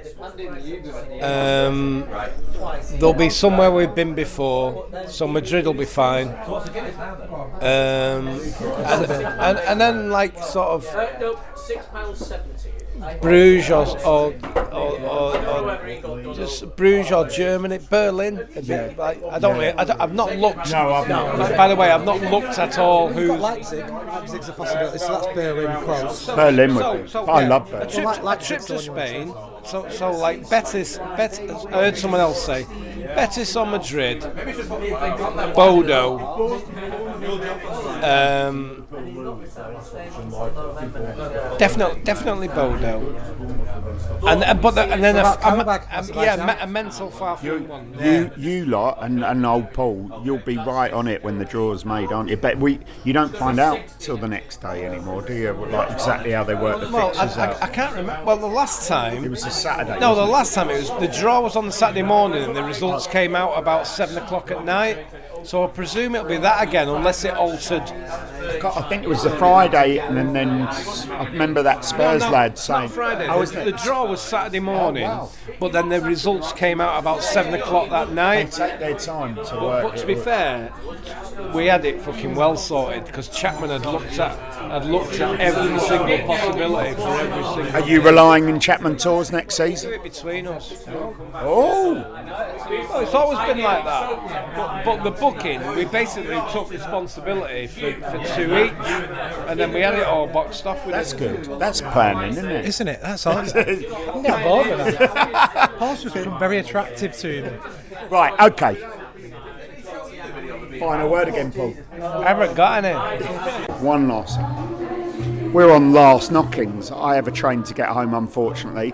Um, there'll be somewhere we've been before, so Madrid will be fine. Um, and, and and then like sort of
six pounds seventy.
Bruges or or, or, or, or just Bruges or Germany, Berlin. A bit, like, I don't. Really, I don't I've not looked.
No, I've not.
By, by the way, I've not looked at all.
We've got
Who?
Leipzig. Leipzig's a possibility, so that's Berlin close.
Berlin would be.
So,
I
yeah,
love
a
Berlin.
trip,
Well, like-
a trip
Leipzig's
to
the one you
Spain. So, so like Betis, Betis. I heard someone else say, Betis or Madrid, Bodo. Um, definitely, definitely Bodo. And, and but the, and then a,
What about
a,
Karabakh?
a,
That's
a, yeah,
like
a, a mental far from one.
You, you lot and, and old Paul, you'll be right on it when the draw's made, aren't you? But we, you don't find out till the next day anymore, do you? Like exactly how they work the
Well, I,
fixtures out.
I, I can't remember. Well, the last time
It was a Saturday.
No, the
wasn't it?
last time it was the draw was on the Saturday morning, and the results came out about seven o'clock at night. So I presume it'll be that again, unless it altered.
God, I think it was the Friday, and then, then I remember that Spurs
No, no,
lad saying,
Not Friday.
"Oh, was
the,
it?"
the draw was Saturday morning,
Oh, wow.
but then the results came out about seven o'clock that
They
night.
take their time to
But,
work
but to
it
be
all.
fair, we had it fucking well sorted because Chapman had looked at had looked at every single possibility for every single.
Are you relying on Chapman tours next
Do
season?
it between us.
Oh,
Well, it's always been like that. But, but the booking, we basically took responsibility for, for two each, and then we had it all boxed off. With
that's
it.
good. That's planning, isn't it?
Isn't it? That's all. I can get bored with that. Paul's just become very attractive to me.
Right, okay. Final word again, Paul.
I haven't got any.
One last. We're on last knockings. I have a train to get home, unfortunately.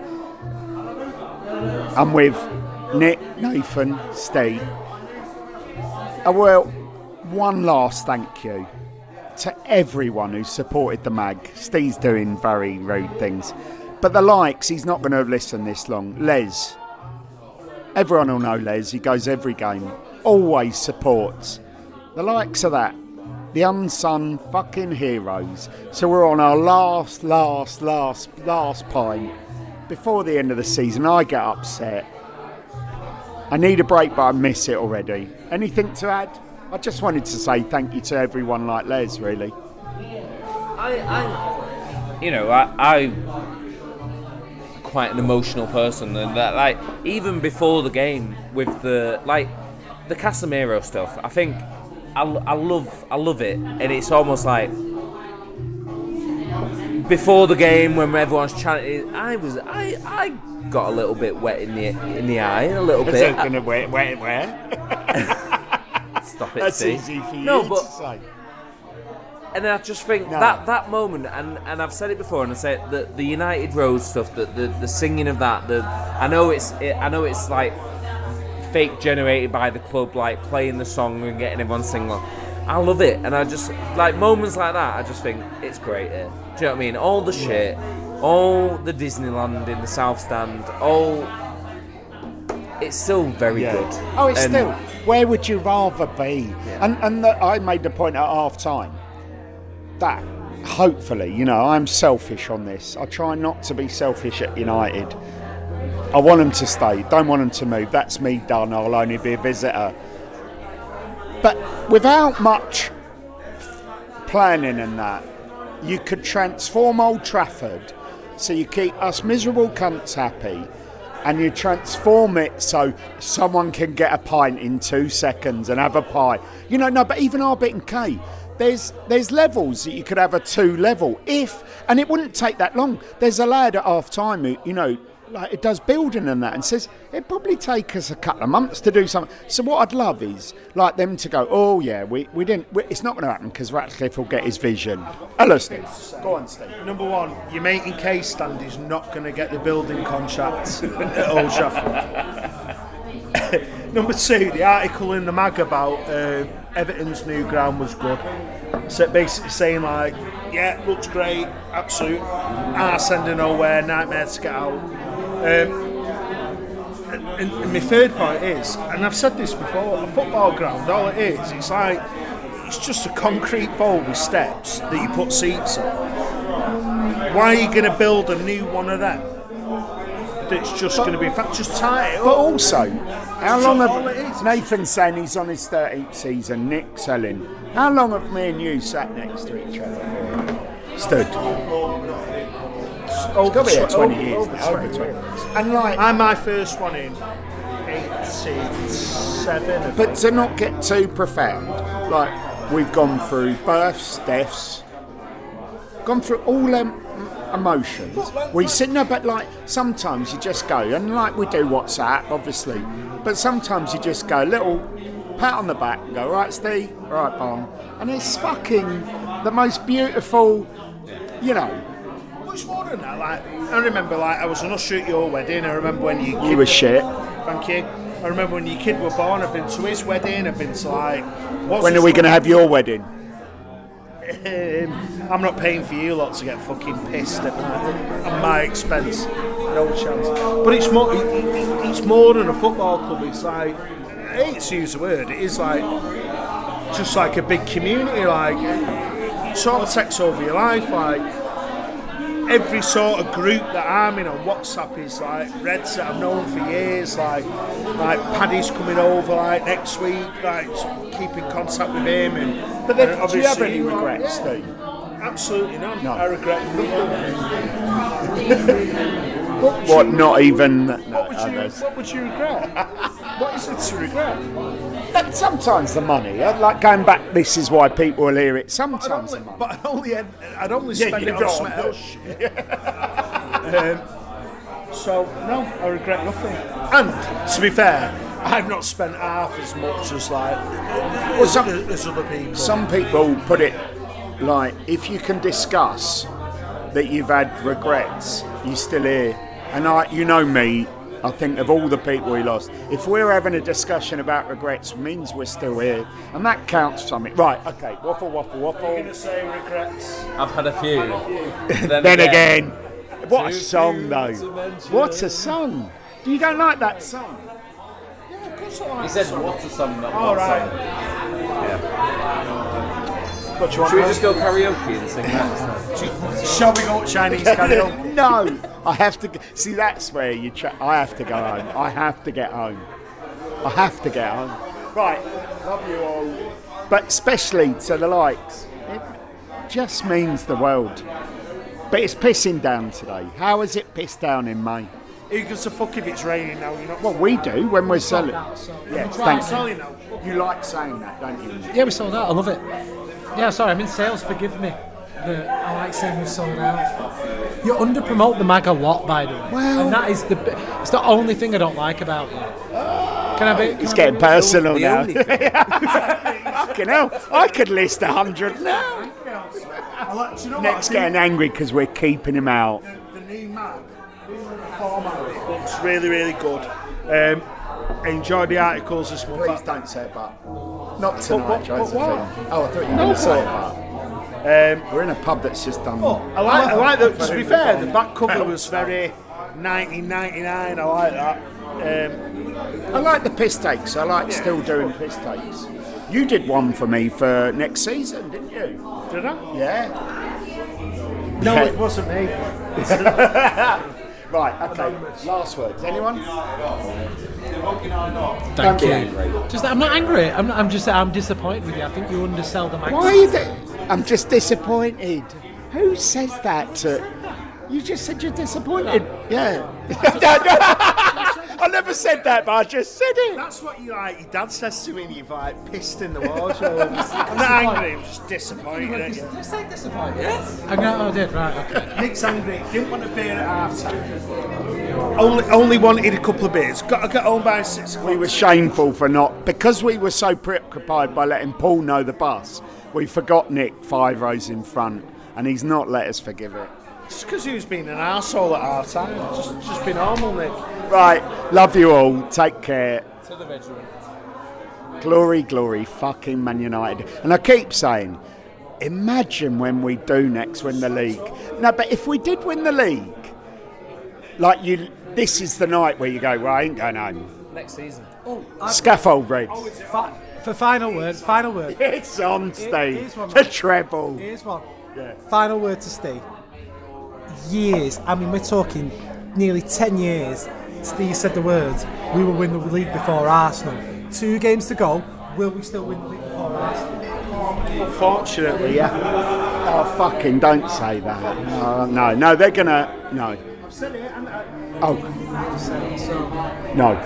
I'm with Nick, Nathan, Steve. Uh, well, one last thank you to everyone who supported the mag. Steve's doing very rude things. But the likes, he's not going to have listened this long. Les. Everyone will know Les. He goes every game. Always supports. The likes of that. The unsung fucking heroes. So we're on our last, last, last, last pint. Before the end of the season, I get upset. I need a break, but I miss it already. Anything to add? I just wanted to say thank you to everyone like Les, really.
I, I you know, I, I'm quite an emotional person, and that, like, even before the game with the like the Casemiro stuff, I think I, I love I love it, and it's almost like before the game when everyone's chanting, I was I I got a little bit wet in the in the eye, a little bit.
It's gonna wet, wet, wet.
Stop it,
That's
Steve.
easy for you
no,
to
but,
say.
And then I just think
No.
that that moment, and, and I've said it before, and I say it, the the United Road stuff, the, the the singing of that, the I know it's it, I know it's like fake generated by the club, like playing the song and getting everyone singing along. I love it, and I just like moments like that. I just think it's great here. Do you know what I mean? All the shit, all the Disneyland in the South Stand, all. It's still very
Yeah.
good.
Oh, it's
And-
still. Where would you rather be? And and the, I made the point at half time that hopefully, you know, I'm selfish on this. I try not to be selfish at United. I want them to stay. Don't want them to move. That's me done. I'll only be a visitor. But without much planning and that, you could transform Old Trafford so you keep us miserable cunts happy, and you transform it so someone can get a pint in two seconds and have a pie. You know, no, but even Arbit and K, there's there's levels that you could have a two level if, and it wouldn't take that long. There's a lad at half time who, you know, like it does building and that, and says it'd probably take us a couple of months to do something. So what I'd love is like them to go, oh yeah, we, we didn't, we, it's not going to happen because Ratcliffe will get his vision. Hello, Steve. Go on, Steve.
Number one, your mate in K stand is not going to get the building contract at Old Trafford. Number two, the article in the mag about uh, Everton's new ground was good. So basically saying like, yeah, looks great, absolute arse ending nowhere, nightmare to get out. Um, and, and my third point is, and I've said this before, a football ground, all it is, it's like, it's just a concrete bowl with steps that you put seats on. Why are you going to build a new one of them? That's just going to be, in fact, just tie it up.
But also, how long
all it
have Nathan saying he's on his thirteenth season, Nick selling? How long have me and you sat next to each other for? Stood.
over
got to be here
tw-
twenty
over-
years.
over
now,
twenty
Over twenty
years.
years. And like,
I'm my first one in eighty-seven. I
but
think.
to not get too profound, like we've gone through births, deaths, gone through all them emotions. We sit there, but like sometimes you just go, and like we do WhatsApp, obviously, but sometimes you just go a little pat on the back and go, right, Steve, right, Bon, and it's fucking the most beautiful, you know.
Much more than that. Like I remember, like I was an usher at your wedding. I remember when you
You were shit.
Thank you. I remember when your kid were born. I've been to his wedding. I've been to like. what's
When
the
are we going to
story?
have your wedding?
Um, I'm not paying for you lot to get fucking pissed at my, at my expense. No chance. But it's more. It, it, it's more than a football club. It's like I hate to use the word. It is like just like a big community. Like it sort of takes over your life. Like every sort of group that I'm in on WhatsApp is like Reds that I've known for years. Like like Paddy's coming over like next week. Like so keep in contact with him. And
But then,
and
do you have
obviously-
any regrets,
Yeah.
Steve?
Absolutely none.
No.
I regret nothing.
What, what not even? No,
What would you?
others.
What would you regret? What is it to regret?
But sometimes the money, I'd like going back. This is why people will hear it. Sometimes the money.
But I'd only, had, I'd only
Yeah,
spend
you
it on
don't.
something else. um, so no, I regret nothing. And to be fair, I've not spent half as much as like as,
some-
as other people.
Some people put it like, if you can discuss that you've had regrets, you're still here. And I, you know me, I think of all the people we lost, if we're having a discussion about regrets, it means we're still here, and that counts for something. Right? Okay. Waffle, waffle, waffle.
I'm gonna say regrets.
I've had a few.
Then,
then
again,
again,
what a
too
song
few
though!
to mention.
What a song! You don't like that song?
Yeah, of course I like
He said,
song.
"What a song, not
All
what
right.
song." Yeah.
What do you want?
Should we
now?
just go karaoke and sing that?
Shall we go Chinese karaoke?
No, I have to. g- See, that's where you. Tra- I have to go home. I have to get home. I have to get home. Right, love you all. But especially to the likes, it just means the world. But it's pissing down today. How has it pissed down in May?
Who gives a fuck if it's raining now? You're not.
Well, we do when we're selling.
Yeah,
Thank
sorry
you.
now.
You like saying that, don't you?
Yeah, we sold out. I love it. Yeah, sorry, I'm in sales. Forgive me. But I like saying we sold out. You under promote the mag a lot, by the way.
Well,
and that is the. bi- It's the only thing I don't like about you. Can I be? Can
It's
I
getting
be-
personal
The
now.
only thing.
Fucking hell, I could list a hundred now.
I like, do you know
Nick's
what?
getting angry because we're keeping him out.
The new mag, the format of it looks really, really good. Um, I enjoyed the articles this month.
Please don't say it, but not tonight,
what-
Josephine.
but what?
Oh, I thought you were
No,
going to say it,
but-
but
Um,
we're in a pub that's just done.
I like, I like the, to be fair, the back cover was very nineteen ninety-nine. I like that. Um,
I like the piss takes. I like still doing piss takes. You did one for me for next season, didn't you?
did I?
Yeah.
No,
Yeah.
it wasn't me.
Right, okay. Last words. Anyone?
Thank
Don't be
you.
angry.
Just, I'm not angry. I'm, not, I'm just. I'm disappointed with you. I think you undersell the mag.
Why are you th- I'm just disappointed. Who says that to... You just said you're disappointed. Yeah. I never said that, but I just said it.
That's what you like. Your dad says to me, and you've like pissed in the wardrobe. I'm not angry. I'm just disappointed at you.
Did I say disappointed? Yes. I know I did. Right. Okay.
Nick's angry. Didn't want a beer at half time. Only, only wanted a couple of beers. Got to get home by six o'clock.
We were shameful for not... Because we were so preoccupied by letting Paul know the bus, we forgot Nick five rows in front, and he's not let us forgive it.
Just because he was being an arsehole at half time. Just, just be normal, Nick.
Right, love you all. Take care.
To the veteran.
Glory, glory, fucking Man United. And I keep saying, imagine when we do next win the league. No, but if we did win the league, like you, this is the night where you go, well, I ain't going home.
Next season.
Oh, I-
Scaffold Reds.
Fi- for final words, final word.
It's on, Steve.
Here's one,
The
mate.
treble.
Here's one.
Yeah.
Final word to Steve. Years. I mean, we're talking nearly ten years. Steve said the words, we will win the league before Arsenal. Two games to go. Will we still win the league before Arsenal?
Unfortunately, yeah.
Oh, fucking don't say that. Uh, no, no, they're gonna. No. Oh. No.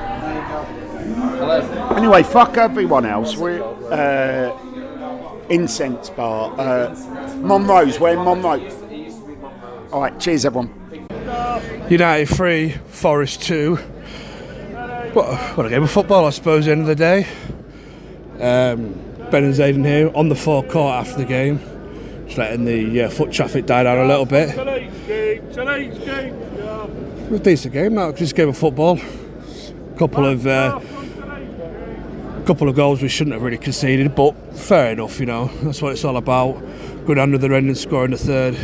Anyway, fuck everyone else. We're uh, Incense Bar. Uh, Monroe's. We're in Monroe. All right, cheers, everyone.
United three, Forest two. What, what a game of football, I suppose, at the end of the day. Um, Ben and Zayden here on the forecourt after the game, just letting the uh, foot traffic die down a little bit. It was a decent game, that just game of football. Couple of uh, couple of goals we shouldn't have really conceded, but fair enough, you know. That's what it's all about. Going under the end and scoring the third.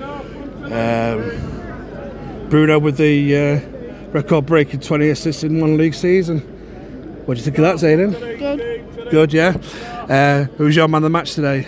Um, Bruno with the uh, record-breaking twenty assists in one league season. What do you think of that, Zayden?
Good.
Good, yeah. Uh, who's your man of the match today?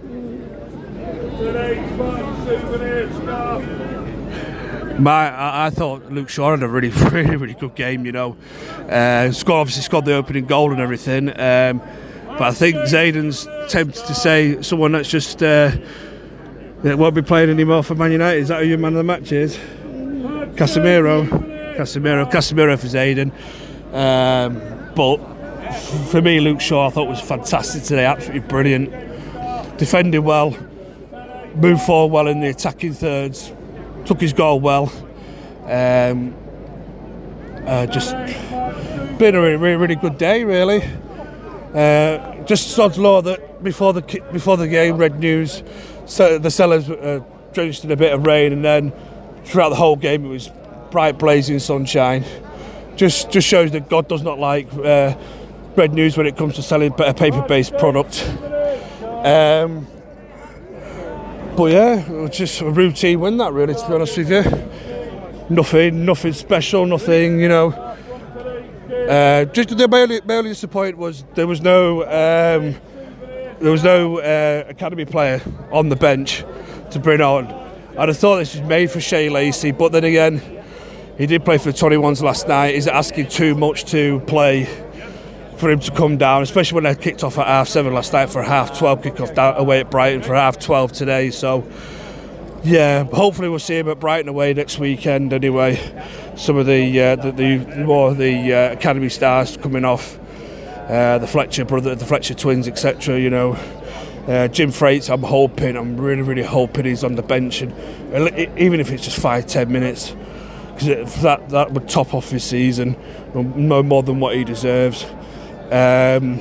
My, I, I thought Luke Shaw had a really, really, really good game. You know, uh, scored obviously scored the opening goal and everything. Um, but I think Zayden's tempted to say someone that's just uh, that won't be playing anymore for Man United. Is that who your man of the match is? Casemiro. Casemiro. Casemiro for Zayden. Um, but for me, Luke Shaw I thought was fantastic today. Absolutely brilliant. Defended well. Moved forward well in the attacking thirds. Took his goal well. Um, uh, just been a really, really, really good day, really. Uh, just sod's law that before the before the game, Red News, so the Sellers uh, drenched in a bit of rain, and then throughout the whole game it was bright, blazing sunshine. Just just shows that God does not like uh, Red News when it comes to selling a paper-based product. Um, but yeah, it was just a routine win, that really, to be honest with you. Nothing, nothing special, nothing, you know. Uh, just the barely, barely disappointed was there was no um, there was no uh, academy player on the bench to bring on. I'd have thought this was made for Shea Lacey, but then again, he did play for the twenty-ones last night. Is it asking too much to play for him to come down, especially when they kicked off at half seven last night for a half twelve kickoff down away at Brighton for half twelve today? So yeah, hopefully we'll see him at Brighton away next weekend anyway. Some of the uh, the, the more the uh, academy stars coming off, uh, the Fletcher brother, the Fletcher twins, et cetera. You know, uh, Jim Freights. I'm hoping, I'm really, really hoping he's on the bench, and even if it's just five, ten minutes, because that that would top off his season, no more than what he deserves. Um,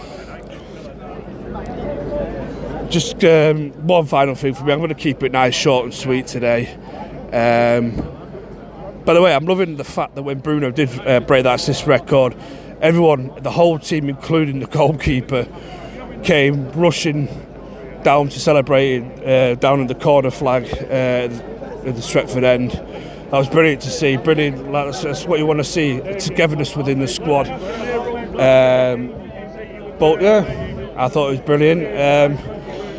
just um, one final thing for me. I'm going to keep it nice, short and sweet today. Um, by the way, I'm loving the fact that when Bruno did uh, break that assist record, everyone, the whole team, including the goalkeeper, came rushing down to celebrate uh, down in the corner flag uh, at the Stretford end. That was brilliant to see. Brilliant. That's, that's what you want to see. Togetherness within the squad. Um, but yeah, I thought it was brilliant. Um,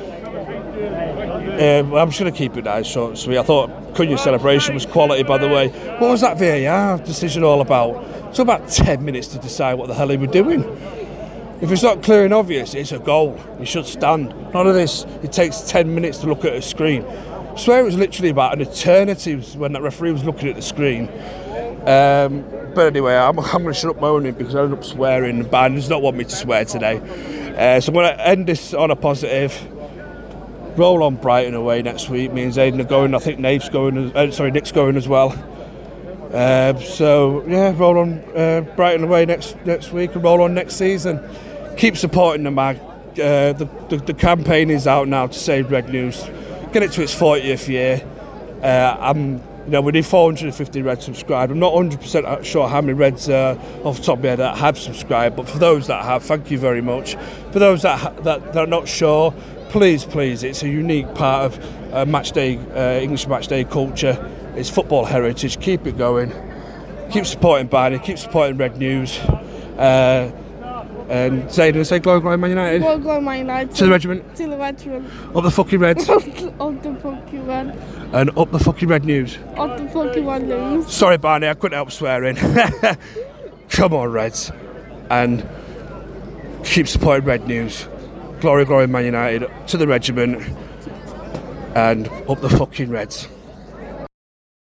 um, I'm just going to keep it nice, short and sweet. I thought Cunha's celebration was quality, by the way. What was that V A R decision all about? It took about ten minutes to decide what the hell he was doing. If it's not clear and obvious, it's a goal. He should stand. None of this. It takes ten minutes to look at a screen. I swear it was literally about an eternity when that referee was looking at the screen. Um, but anyway, I'm, I'm going to shut up moaning because I ended up swearing. The band does not want me to swear today. Uh, so I'm going to end this on a positive. Roll on Brighton away next week. Me and Zayden are going. I think Nate's going. Uh, sorry, Nick's going as well. Uh, so yeah, roll on uh, Brighton away next next week and roll on next season. Keep supporting the mag. Uh, the, the the campaign is out now to save Red News. Get it to its fortieth year. Uh, I'm, you know, we need four hundred fifty Reds subscribed. I'm not one hundred percent sure how many Reds uh, off the top of my head that have subscribed, but for those that have, thank you very much. For those that ha- that, that are not sure, please, please, it's a unique part of uh, match day, uh, English match day culture. It's football heritage. Keep it going. Keep supporting Barney. Keep supporting Red News. Uh, And Zayden, say glory, glory, Man United.
Glory, glory, Man United.
To the regiment.
To the regiment.
Up the fucking Reds.
Up the fucking Reds.
And up the fucking Red News.
Up the fucking Red News.
Sorry, Barney, I couldn't help swearing. Come on, Reds. And keep supporting Red News. Glory, glory, Man United. To the regiment. and up the fucking Reds.